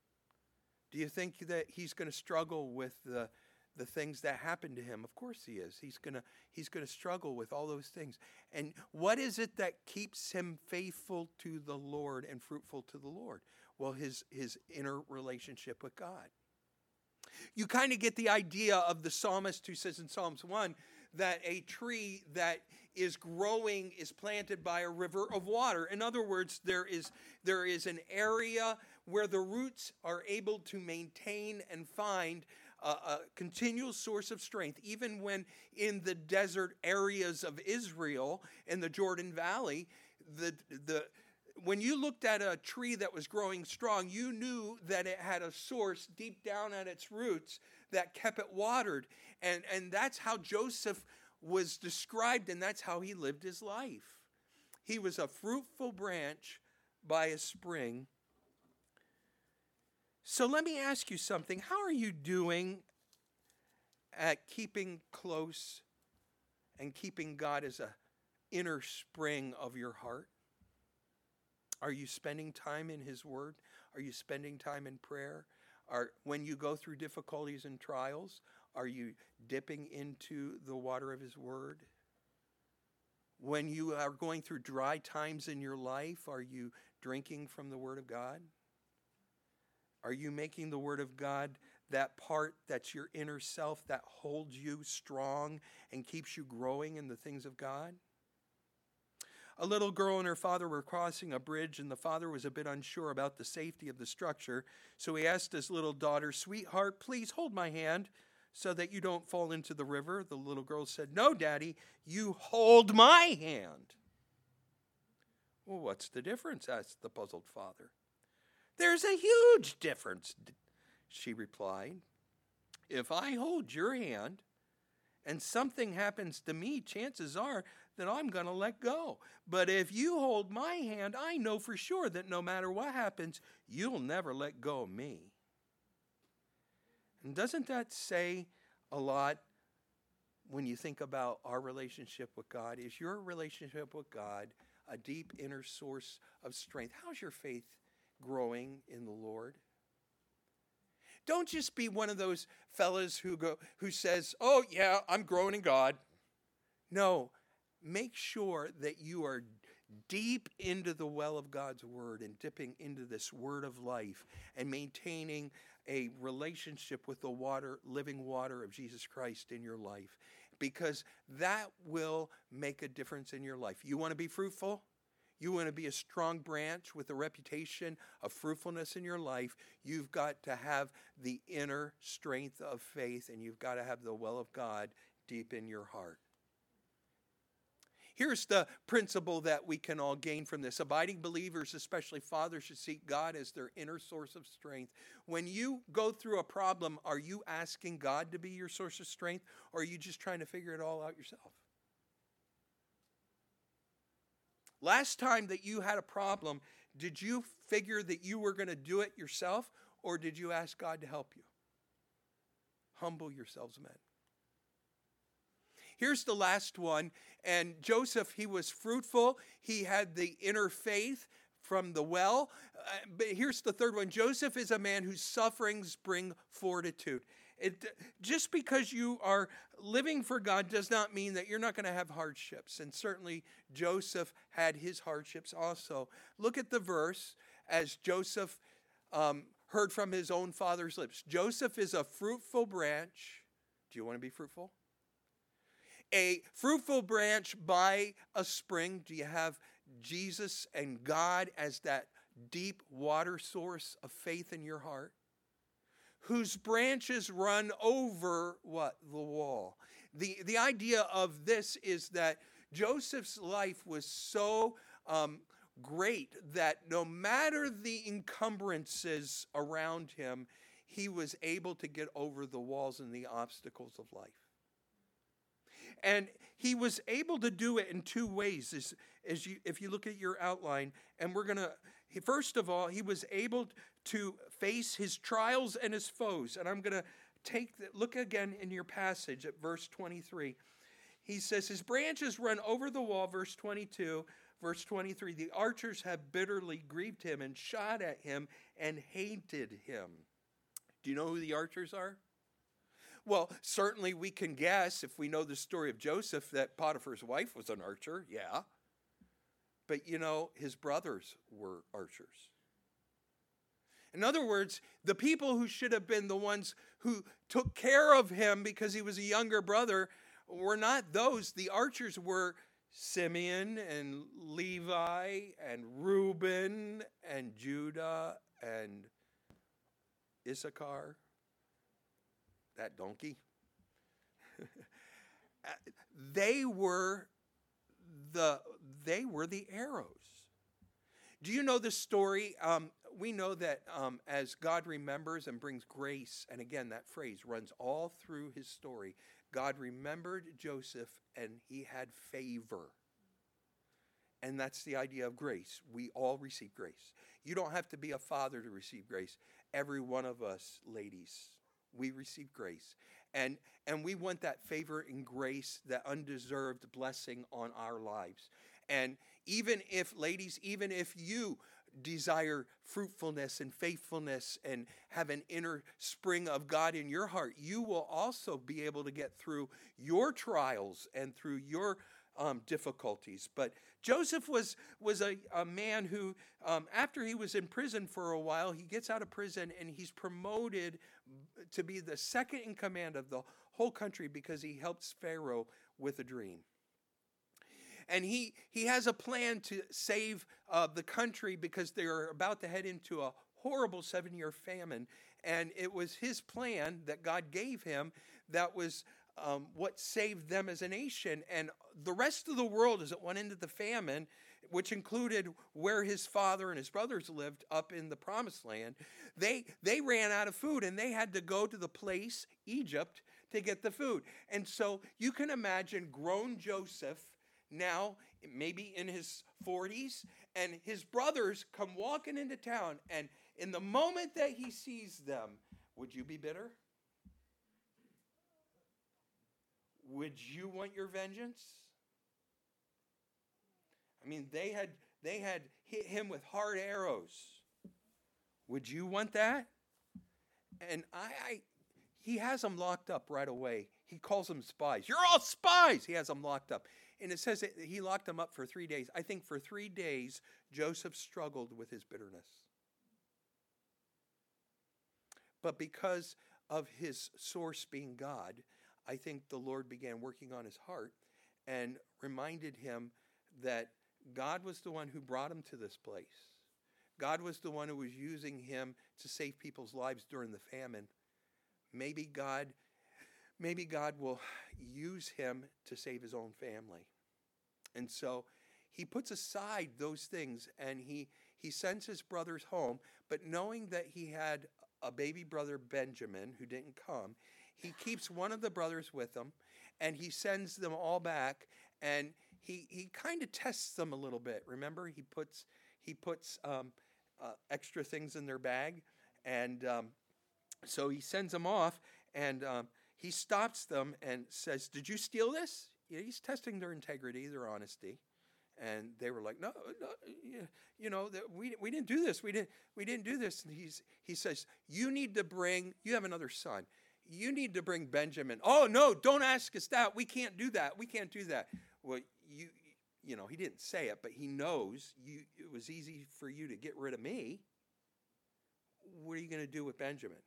Do you think that he's going to struggle with the, the things that happened to him? Of course he is. He's going to he's going to struggle with all those things. And what is it that keeps him faithful to the Lord and fruitful to the Lord? Well, his, his inner relationship with God. You kind of get the idea of the psalmist who says in Psalms one that a tree that is growing is planted by a river of water. In other words, there is, there is an area where the roots are able to maintain and find a, a continual source of strength. Even when in the desert areas of Israel, in the Jordan Valley, the the when you looked at a tree that was growing strong, you knew that it had a source deep down at its roots that kept it watered. And, and that's how Joseph was described, and that's how he lived his life. He was a fruitful branch by a spring. So let me ask you something. How are you doing at keeping close and keeping God as an inner spring of your heart? Are you spending time in his word? Are you spending time in prayer? Are, when you go through difficulties and trials, are you dipping into the water of his word? When you are going through dry times in your life, are you drinking from the word of God? Are you making the word of God that part that's your inner self that holds you strong and keeps you growing in the things of God? A little girl and her father were crossing a bridge, and the father was a bit unsure about the safety of the structure. So he asked his little daughter, "Sweetheart, please hold my hand so that you don't fall into the river." The little girl said, "No, Daddy, you hold my hand." "Well, what's the difference?" asked the puzzled father. "There's a huge difference," she replied. "If I hold your hand and something happens to me, chances are that I'm going to let go. But if you hold my hand, I know for sure that no matter what happens, you'll never let go of me." And doesn't that say a lot when you think about our relationship with God? Is your relationship with God a deep inner source of strength? How's your faith growing in the Lord? Don't just be one of those fellas who go who says, "Oh yeah, I'm growing in God." No, make sure that you are deep into the well of God's word and dipping into this word of life and maintaining a relationship with the water, living water of Jesus Christ in your life, because that will make a difference in your life. You want to be fruitful? You want to be a strong branch with a reputation of fruitfulness in your life, you've got to have the inner strength of faith, and you've got to have the well of God deep in your heart. Here's the principle that we can all gain from this. Abiding believers, especially fathers, should seek God as their inner source of strength. When you go through a problem, are you asking God to be your source of strength, or are you just trying to figure it all out yourself? Last time that you had a problem, did you figure that you were going to do it yourself, or did you ask God to help you? Humble yourselves, men. Here's the last one. And Joseph, he was fruitful. He had the inner faith from the well. Uh, but here's the third one. Joseph is a man whose sufferings bring fortitude. It, just because you are living for God does not mean that you're not going to have hardships. And certainly Joseph had his hardships also. Look at the verse as Joseph um, heard from his own father's lips. Joseph is a fruitful branch. Do you want to be fruitful? A fruitful branch by a spring. Do you have Jesus and God as that deep water source of faith in your heart? Whose branches run over what? The wall. The, the idea of this is that Joseph's life was so um, great that no matter the encumbrances around him, he was able to get over the walls and the obstacles of life. And he was able to do it in two ways, as, as you, if you look at your outline. And we're going to, first of all, he was able to face his trials and his foes. And I'm going to take, the, look again in your passage at verse twenty-three. He says, his branches run over the wall, verse twenty-two. Verse twenty-three, the archers have bitterly grieved him and shot at him and hated him. Do you know who the archers are? Well, certainly we can guess, if we know the story of Joseph, that Potiphar's wife was an archer, yeah. But you know, his brothers were archers. In other words, the people who should have been the ones who took care of him because he was a younger brother were not those. The archers were Simeon and Levi and Reuben and Judah and Issachar. That donkey. they were the they were the arrows. Do you know the story? Um, we know that um, as God remembers and brings grace, and again that phrase runs all through his story. God remembered Joseph, and he had favor. And that's the idea of grace. We all receive grace. You don't have to be a father to receive grace. Every one of us, ladies, we receive grace. And, and we want that favor and grace, that undeserved blessing on our lives. And even if, ladies, even if you desire fruitfulness and faithfulness and have an inner spring of God in your heart, you will also be able to get through your trials and through your um, difficulties. But Joseph was was a, a man who, um, after he was in prison for a while, he gets out of prison and he's promoted to be the second in command of the whole country because he helps Pharaoh with a dream. And he, he has a plan to save uh, the country because they are about to head into a horrible seven-year famine. And it was his plan that God gave him that was um, what saved them as a nation. And the rest of the world, as it went into the famine, which included where his father and his brothers lived up in the promised land, they, they ran out of food and they had to go to the place, Egypt, to get the food. And so you can imagine grown Joseph, now maybe in his forties, and his brothers come walking into town, and in the moment that he sees them, would you be bitter? Would you want your vengeance? I mean, they had they had hit him with hard arrows. Would you want that? And I, I he has them locked up right away. He calls them spies. You're all spies. He has them locked up. And it says that he locked them up for three days. I think for three days, Joseph struggled with his bitterness. But because of his source being God, I think the Lord began working on his heart and reminded him that God was the one who brought him to this place. God was the one who was using him to save people's lives during the famine. Maybe God Maybe God will use him to save his own family. And so he puts aside those things and he, he sends his brothers home, but knowing that he had a baby brother, Benjamin, who didn't come, he keeps one of the brothers with him and he sends them all back and he, he kind of tests them a little bit. Remember, he puts, he puts um, uh, extra things in their bag. And um, so he sends them off and um, he stops them and says, did you steal this? You know, he's testing their integrity, their honesty. And they were like, no, no you know, we, we didn't do this. We didn't, we didn't do this. And he's, he says, you need to bring, you have another son. You need to bring Benjamin. Oh, no, don't ask us that. We can't do that. We can't do that. Well, you, you know, he didn't say it, but he knows you, it was easy for you to get rid of me. What are you going to do with Benjamin?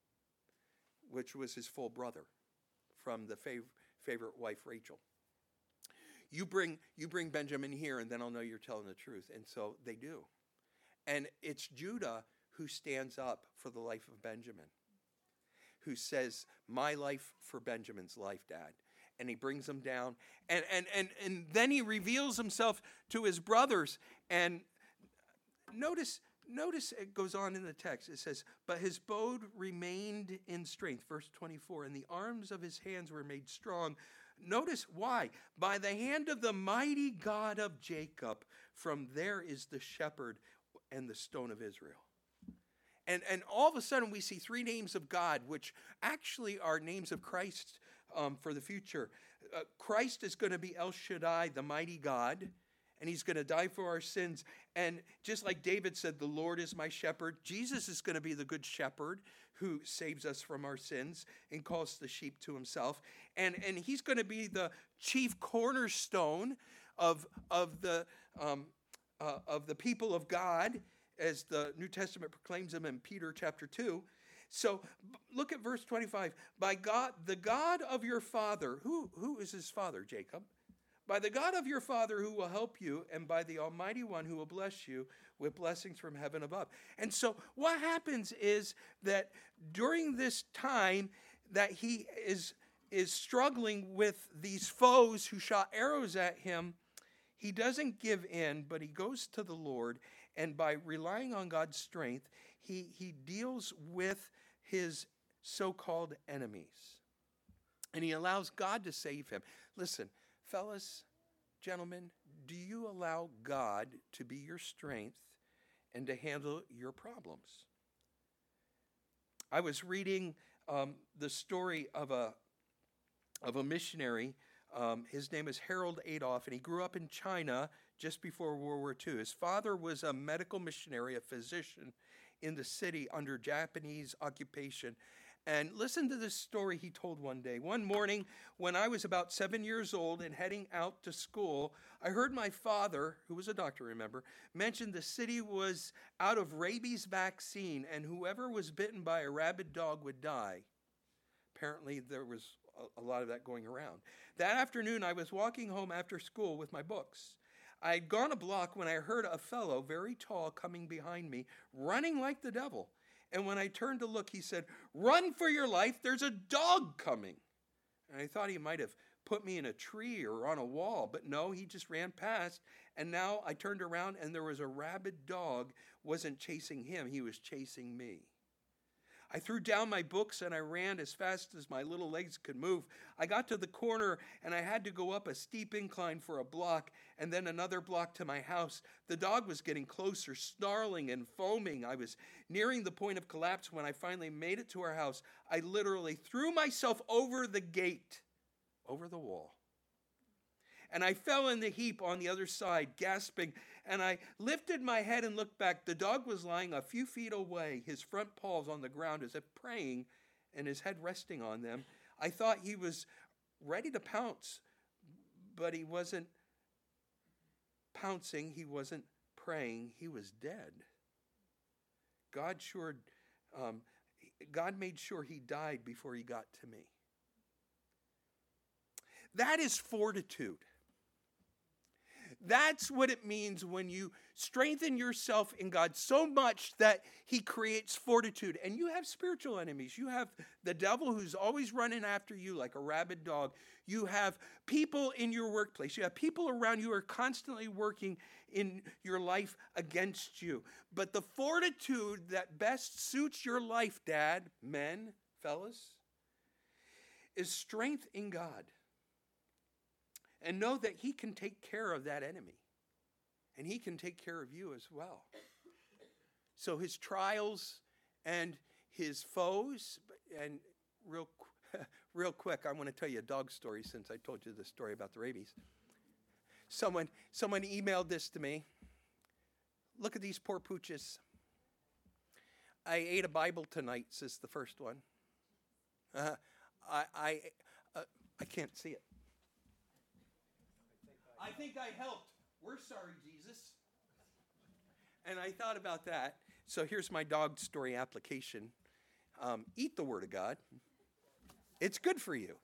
Which was his full brother from the fav- favorite wife, Rachel. You bring you bring Benjamin here, and then I'll know you're telling the truth. And so they do. And it's Judah who stands up for the life of Benjamin, who says, my life for Benjamin's life, Dad. And he brings them down. And, and, and, and then he reveals himself to his brothers. And notice... Notice it goes on in the text. It says, but his bow remained in strength. Verse twenty-four, and the arms of his hands were made strong. Notice why. By the hand of the mighty God of Jacob, from there is the shepherd and the stone of Israel. And, and all of a sudden we see three names of God, which actually are names of Christ um, for the future. Uh, Christ is going to be El Shaddai, the mighty God. And he's going to die for our sins. And just like David said, the Lord is my shepherd, Jesus is going to be the good shepherd who saves us from our sins and calls the sheep to himself. And, and he's going to be the chief cornerstone of, of, the, um, uh, of the people of God, as the New Testament proclaims him in Peter chapter two. So look at verse twenty-five. By God, the God of your father, who, who is his father, Jacob? By the God of your father who will help you, and by the Almighty One who will bless you with blessings from heaven above. And so what happens is that during this time that he is, is struggling with these foes who shot arrows at him, he doesn't give in, but he goes to the Lord, and by relying on God's strength, he, he deals with his so-called enemies. And he allows God to save him. Listen, fellas, gentlemen, do you allow God to be your strength and to handle your problems? I was reading um, the story of a of a missionary. Um, his name is Harold Adolph, and he grew up in China just before World War Two. His father was a medical missionary, a physician in the city under Japanese occupation. And listen to this story he told one day. One morning, when I was about seven years old and heading out to school, I heard my father, who was a doctor, remember, mention the city was out of rabies vaccine and whoever was bitten by a rabid dog would die. Apparently, there was a, a lot of that going around. That afternoon, I was walking home after school with my books. I had gone a block when I heard a fellow, very tall, coming behind me, running like the devil. And when I turned to look, he said, "Run for your life, there's a dog coming." And I thought he might have put me in a tree or on a wall, but no, he just ran past. And now I turned around and there was a rabid dog, wasn't chasing him, he was chasing me. I threw down my books and I ran as fast as my little legs could move. I got to the corner and I had to go up a steep incline for a block and then another block to my house. The dog was getting closer, snarling and foaming. I was nearing the point of collapse when I finally made it to our house. I literally threw myself over the gate, over the wall. And I fell in the heap on the other side, gasping, and I lifted my head and looked back. The dog was lying a few feet away, his front paws on the ground as if praying and his head resting on them. I thought he was ready to pounce, but he wasn't pouncing, he wasn't praying, he was dead. God sure, um, God made sure he died before he got to me. That is fortitude. That's what it means when you strengthen yourself in God so much that he creates fortitude. And you have spiritual enemies. You have the devil who's always running after you like a rabid dog. You have people in your workplace. You have people around you who are constantly working in your life against you. But the fortitude that best suits your life, Dad, men, fellas, is strength in God. And know that he can take care of that enemy. And he can take care of you as well. So his trials and his foes, and real, real quick, I want to tell you a dog story since I told you the story about the rabies. Someone, someone emailed this to me. Look at these poor pooches. I ate a Bible tonight, says the first one. Uh, I, I, uh, I can't see it. I think I helped. We're sorry, Jesus. And I thought about that. So here's my dog story application. Um, eat the Word of God. It's good for you.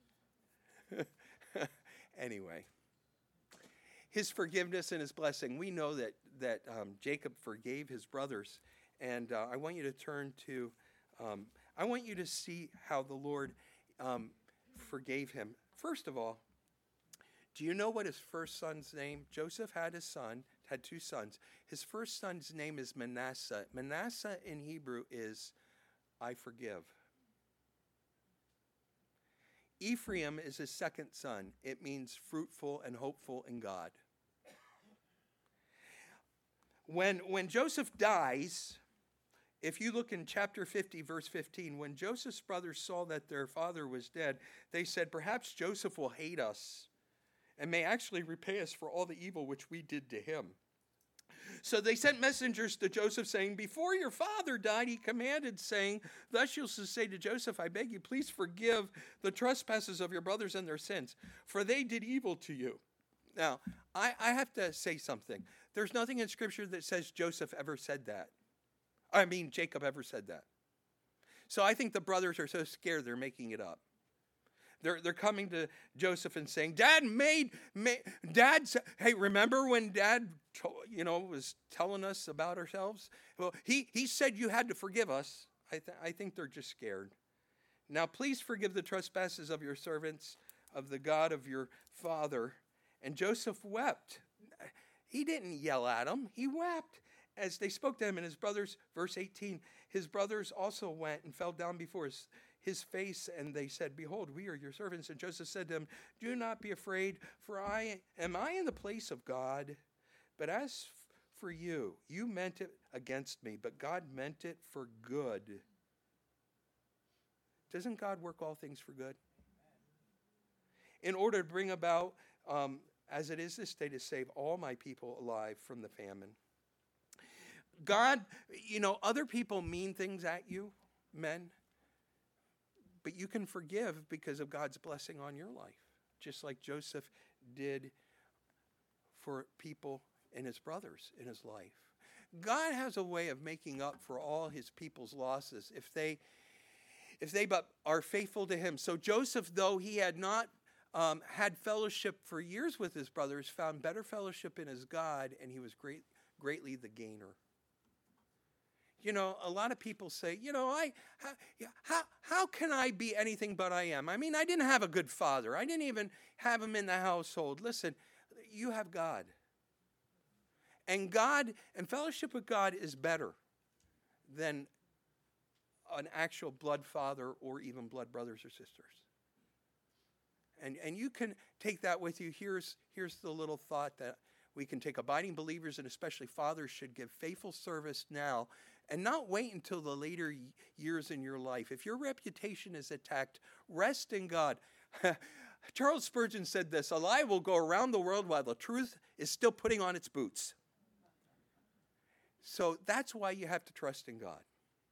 Anyway. His forgiveness and his blessing. We know that, that um, Jacob forgave his brothers. And uh, I want you to turn to, um, I want you to see how the Lord um, forgave him. First of all, do you know what his first son's name? Joseph had his son, had two sons. His first son's name is Manasseh. Manasseh in Hebrew is, I forgive. Ephraim is his second son. It means fruitful and hopeful in God. When, when Joseph dies, if you look in chapter fifty, verse fifteen, when Joseph's brothers saw that their father was dead, they said, perhaps Joseph will hate us and may actually repay us for all the evil which we did to him. So they sent messengers to Joseph saying, before your father died, he commanded, saying, thus you'll say to Joseph, I beg you, please forgive the trespasses of your brothers and their sins, for they did evil to you. Now, I, I have to say something. There's nothing in Scripture that says Joseph ever said that. I mean, Jacob ever said that. So I think the brothers are so scared they're making it up. They're, they're coming to Joseph and saying, Dad made, made Dad, hey, remember when Dad, you know, was telling us about ourselves? Well, he, he said you had to forgive us. I, th- I think they're just scared. Now, please forgive the trespasses of your servants, of the God of your father. And Joseph wept. He didn't yell at them. He wept as they spoke to him. And his brothers, verse eighteen, his brothers also went and fell down before his his face, and they said, behold, we are your servants. And Joseph said to them, do not be afraid, for I am I in the place of God? But as for you, you meant it against me, but God meant it for good. Doesn't God work all things for good? In order to bring about um, as it is this day, to save all my people alive from the famine. God, you know, other people mean things at you, men, but you can forgive because of God's blessing on your life, just like Joseph did for people and his brothers in his life. God has a way of making up for all his people's losses if they if they but are faithful to him. So Joseph, though he had not um, had fellowship for years with his brothers, found better fellowship in his God, and he was great, greatly the gainer. You know, a lot of people say, you know, I how, how how can I be anything but I am? I mean, I didn't have a good father. I didn't even have him in the household. Listen, you have God. And God, and fellowship with God is better than an actual blood father or even blood brothers or sisters. And and you can take that with you. Here's, here's the little thought that we can take. Abiding believers, and especially fathers, should give faithful service now and not wait until the later years in your life. If your reputation is attacked, rest in God. Charles Spurgeon said this: a lie will go around the world while the truth is still putting on its boots. So that's why you have to trust in God.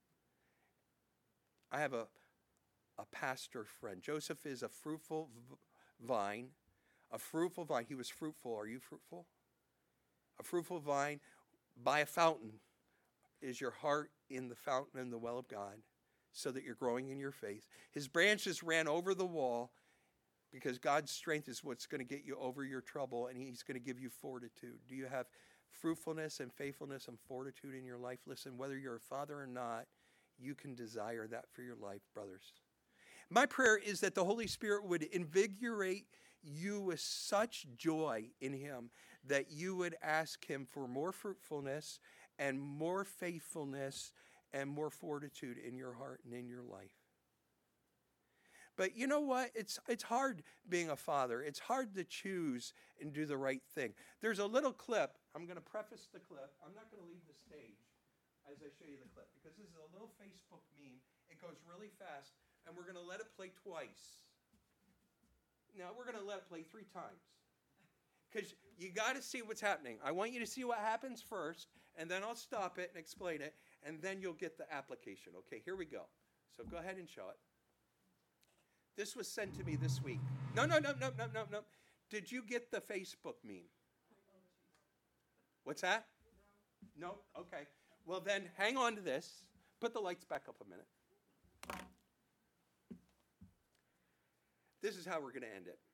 I have a, a pastor friend. Joseph is a fruitful v- vine. A fruitful vine. He was fruitful. Are you fruitful? A fruitful vine by a fountain. Is your heart in the fountain and the well of God, so that you're growing in your faith? His branches ran over the wall, because God's strength is what's going to get you over your trouble, and he's going to give you fortitude. Do you have fruitfulness and faithfulness and fortitude in your life? Listen, whether you're a father or not, you can desire that for your life, brothers. My prayer is that the Holy Spirit would invigorate you with such joy in him that you would ask him for more fruitfulness and more faithfulness and more fortitude in your heart and in your life. But you know what? It's it's hard being a father. It's hard to choose and do the right thing. There's a little clip. I'm going to preface the clip. I'm not going to leave the stage as I show you the clip, because this is a little Facebook meme. It goes really fast, and we're going to let it play twice. Now, we're going to let it play three times, because you got to see what's happening. I want you to see what happens first, and then I'll stop it and explain it, and then you'll get the application. Okay, here we go. So go ahead and show it. This was sent to me this week. No, no, no, no, no, no, no. Did you get the Facebook meme? What's that? No? Okay. Well, then hang on to this. Put the lights back up a minute. This is how we're going to end it.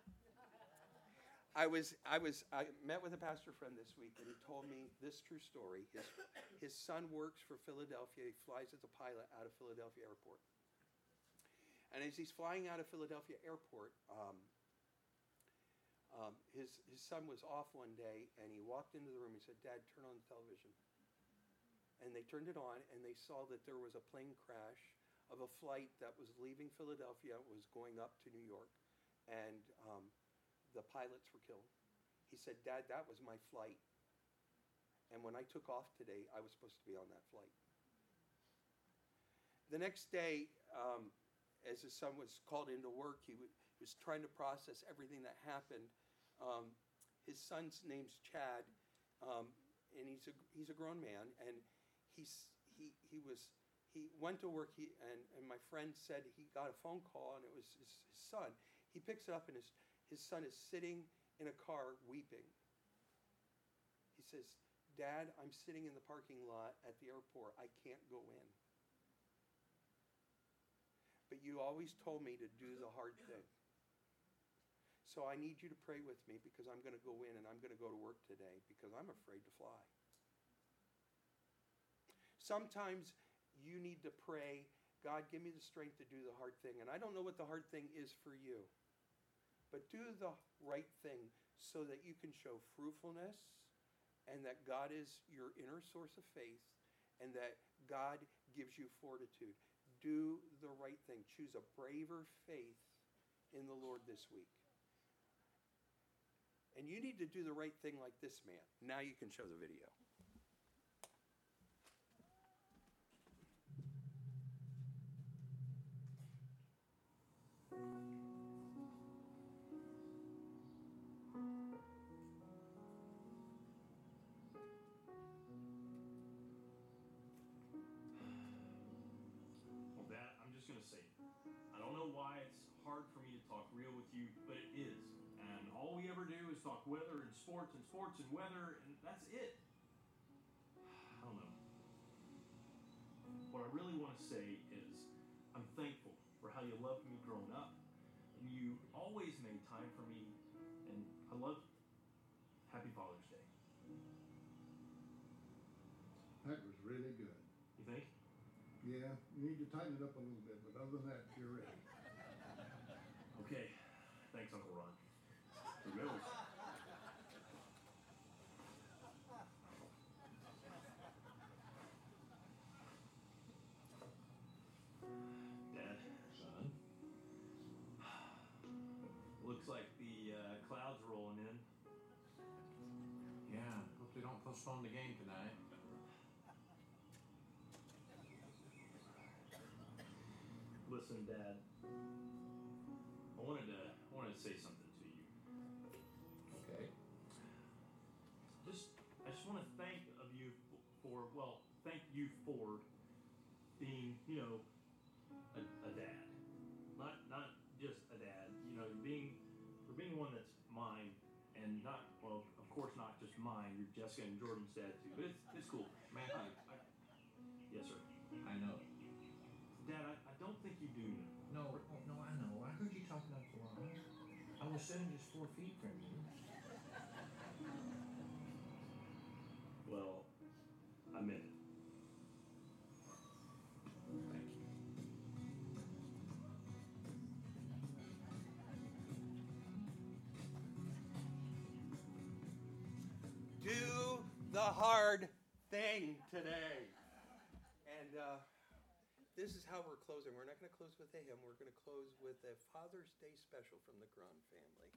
I was, I was, I met with a pastor friend this week, and he told me this true story. His, his son works for Philadelphia. He flies as a pilot out of Philadelphia Airport. And as he's flying out of Philadelphia Airport, um, um, his, his son was off one day, and he walked into the room. He said, "Dad, turn on the television." And they turned it on, and they saw that there was a plane crash of a flight that was leaving Philadelphia, was going up to New York, and um, the pilots were killed. He said, "Dad, that was my flight. And when I took off today, I was supposed to be on that flight." The next day, um, as his son was called into work, he, w- he was trying to process everything that happened. Um, his son's name's Chad, um, and he's a he's a grown man, and he's he he was he went to work. He and, and my friend said he got a phone call, and it was his, his son. He picks it up, and his his son is sitting in a car weeping. He says, "Dad, I'm sitting in the parking lot at the airport. I can't go in. But you always told me to do the hard thing. So I need you to pray with me, because I'm going to go in and I'm going to go to work today because I'm afraid to fly." Sometimes you need to pray, "God, give me the strength to do the hard thing." And I don't know what the hard thing is for you, but do the right thing so that you can show fruitfulness, and that God is your inner source of faith, and that God gives you fortitude. Do the right thing. Choose a braver faith in the Lord this week. And you need to do the right thing like this man. Now you can show the video. just gonna say it. I don't know why it's hard for me to talk real with you, but it is. And all we ever do is talk weather and sports and sports and weather, and that's it. I don't know. What I really want to say is I'm thankful for how you loved me growing up, and you always made time for me, and I love you. Happy Father's Day. That was really good. You think? Yeah, you need to tighten it up a little bit, but other than that, you're ready. Okay. Thanks, Uncle Ron. Who knows? Dad. Son? Looks like the uh, clouds are rolling in. Yeah, hope they don't postpone the game tonight. Listen, Dad. I wanted to I wanted to say something to you. Okay. Just I just want to thank of you for well, thank you for being, you know, a, a dad. Not not just a dad, you know, being for being one that's mine and not well, of course not just mine, you're Jessica and Jordan's dad too. But it's it's cool. Matthew, I, I, yes, sir. I know. Dad, I, I don't think you do know. No, oh, no, I know. I heard you talking up to Ron. I was sitting just four feet from you. Well, I meant it. Thank you. Do the hard thing today. And uh, this is how we're closing. We're not going to close with a hymn. We're going to close with a Father's Day special from the Grun family.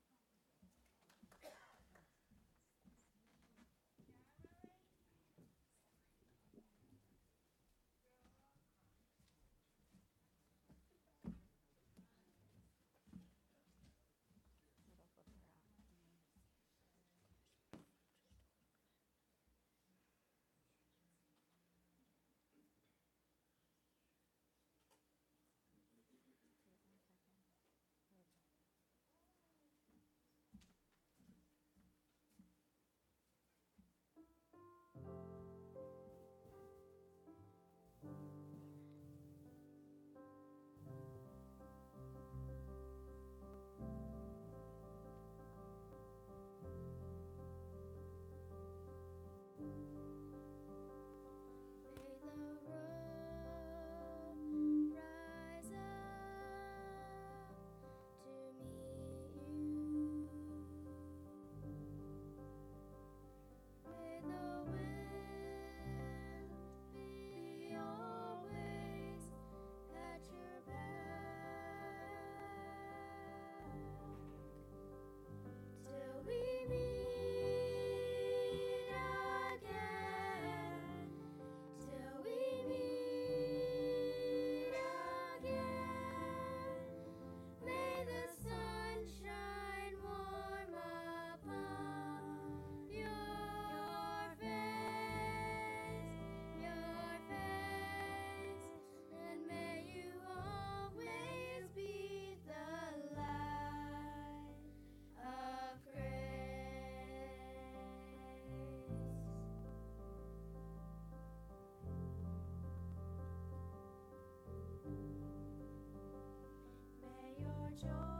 Joy.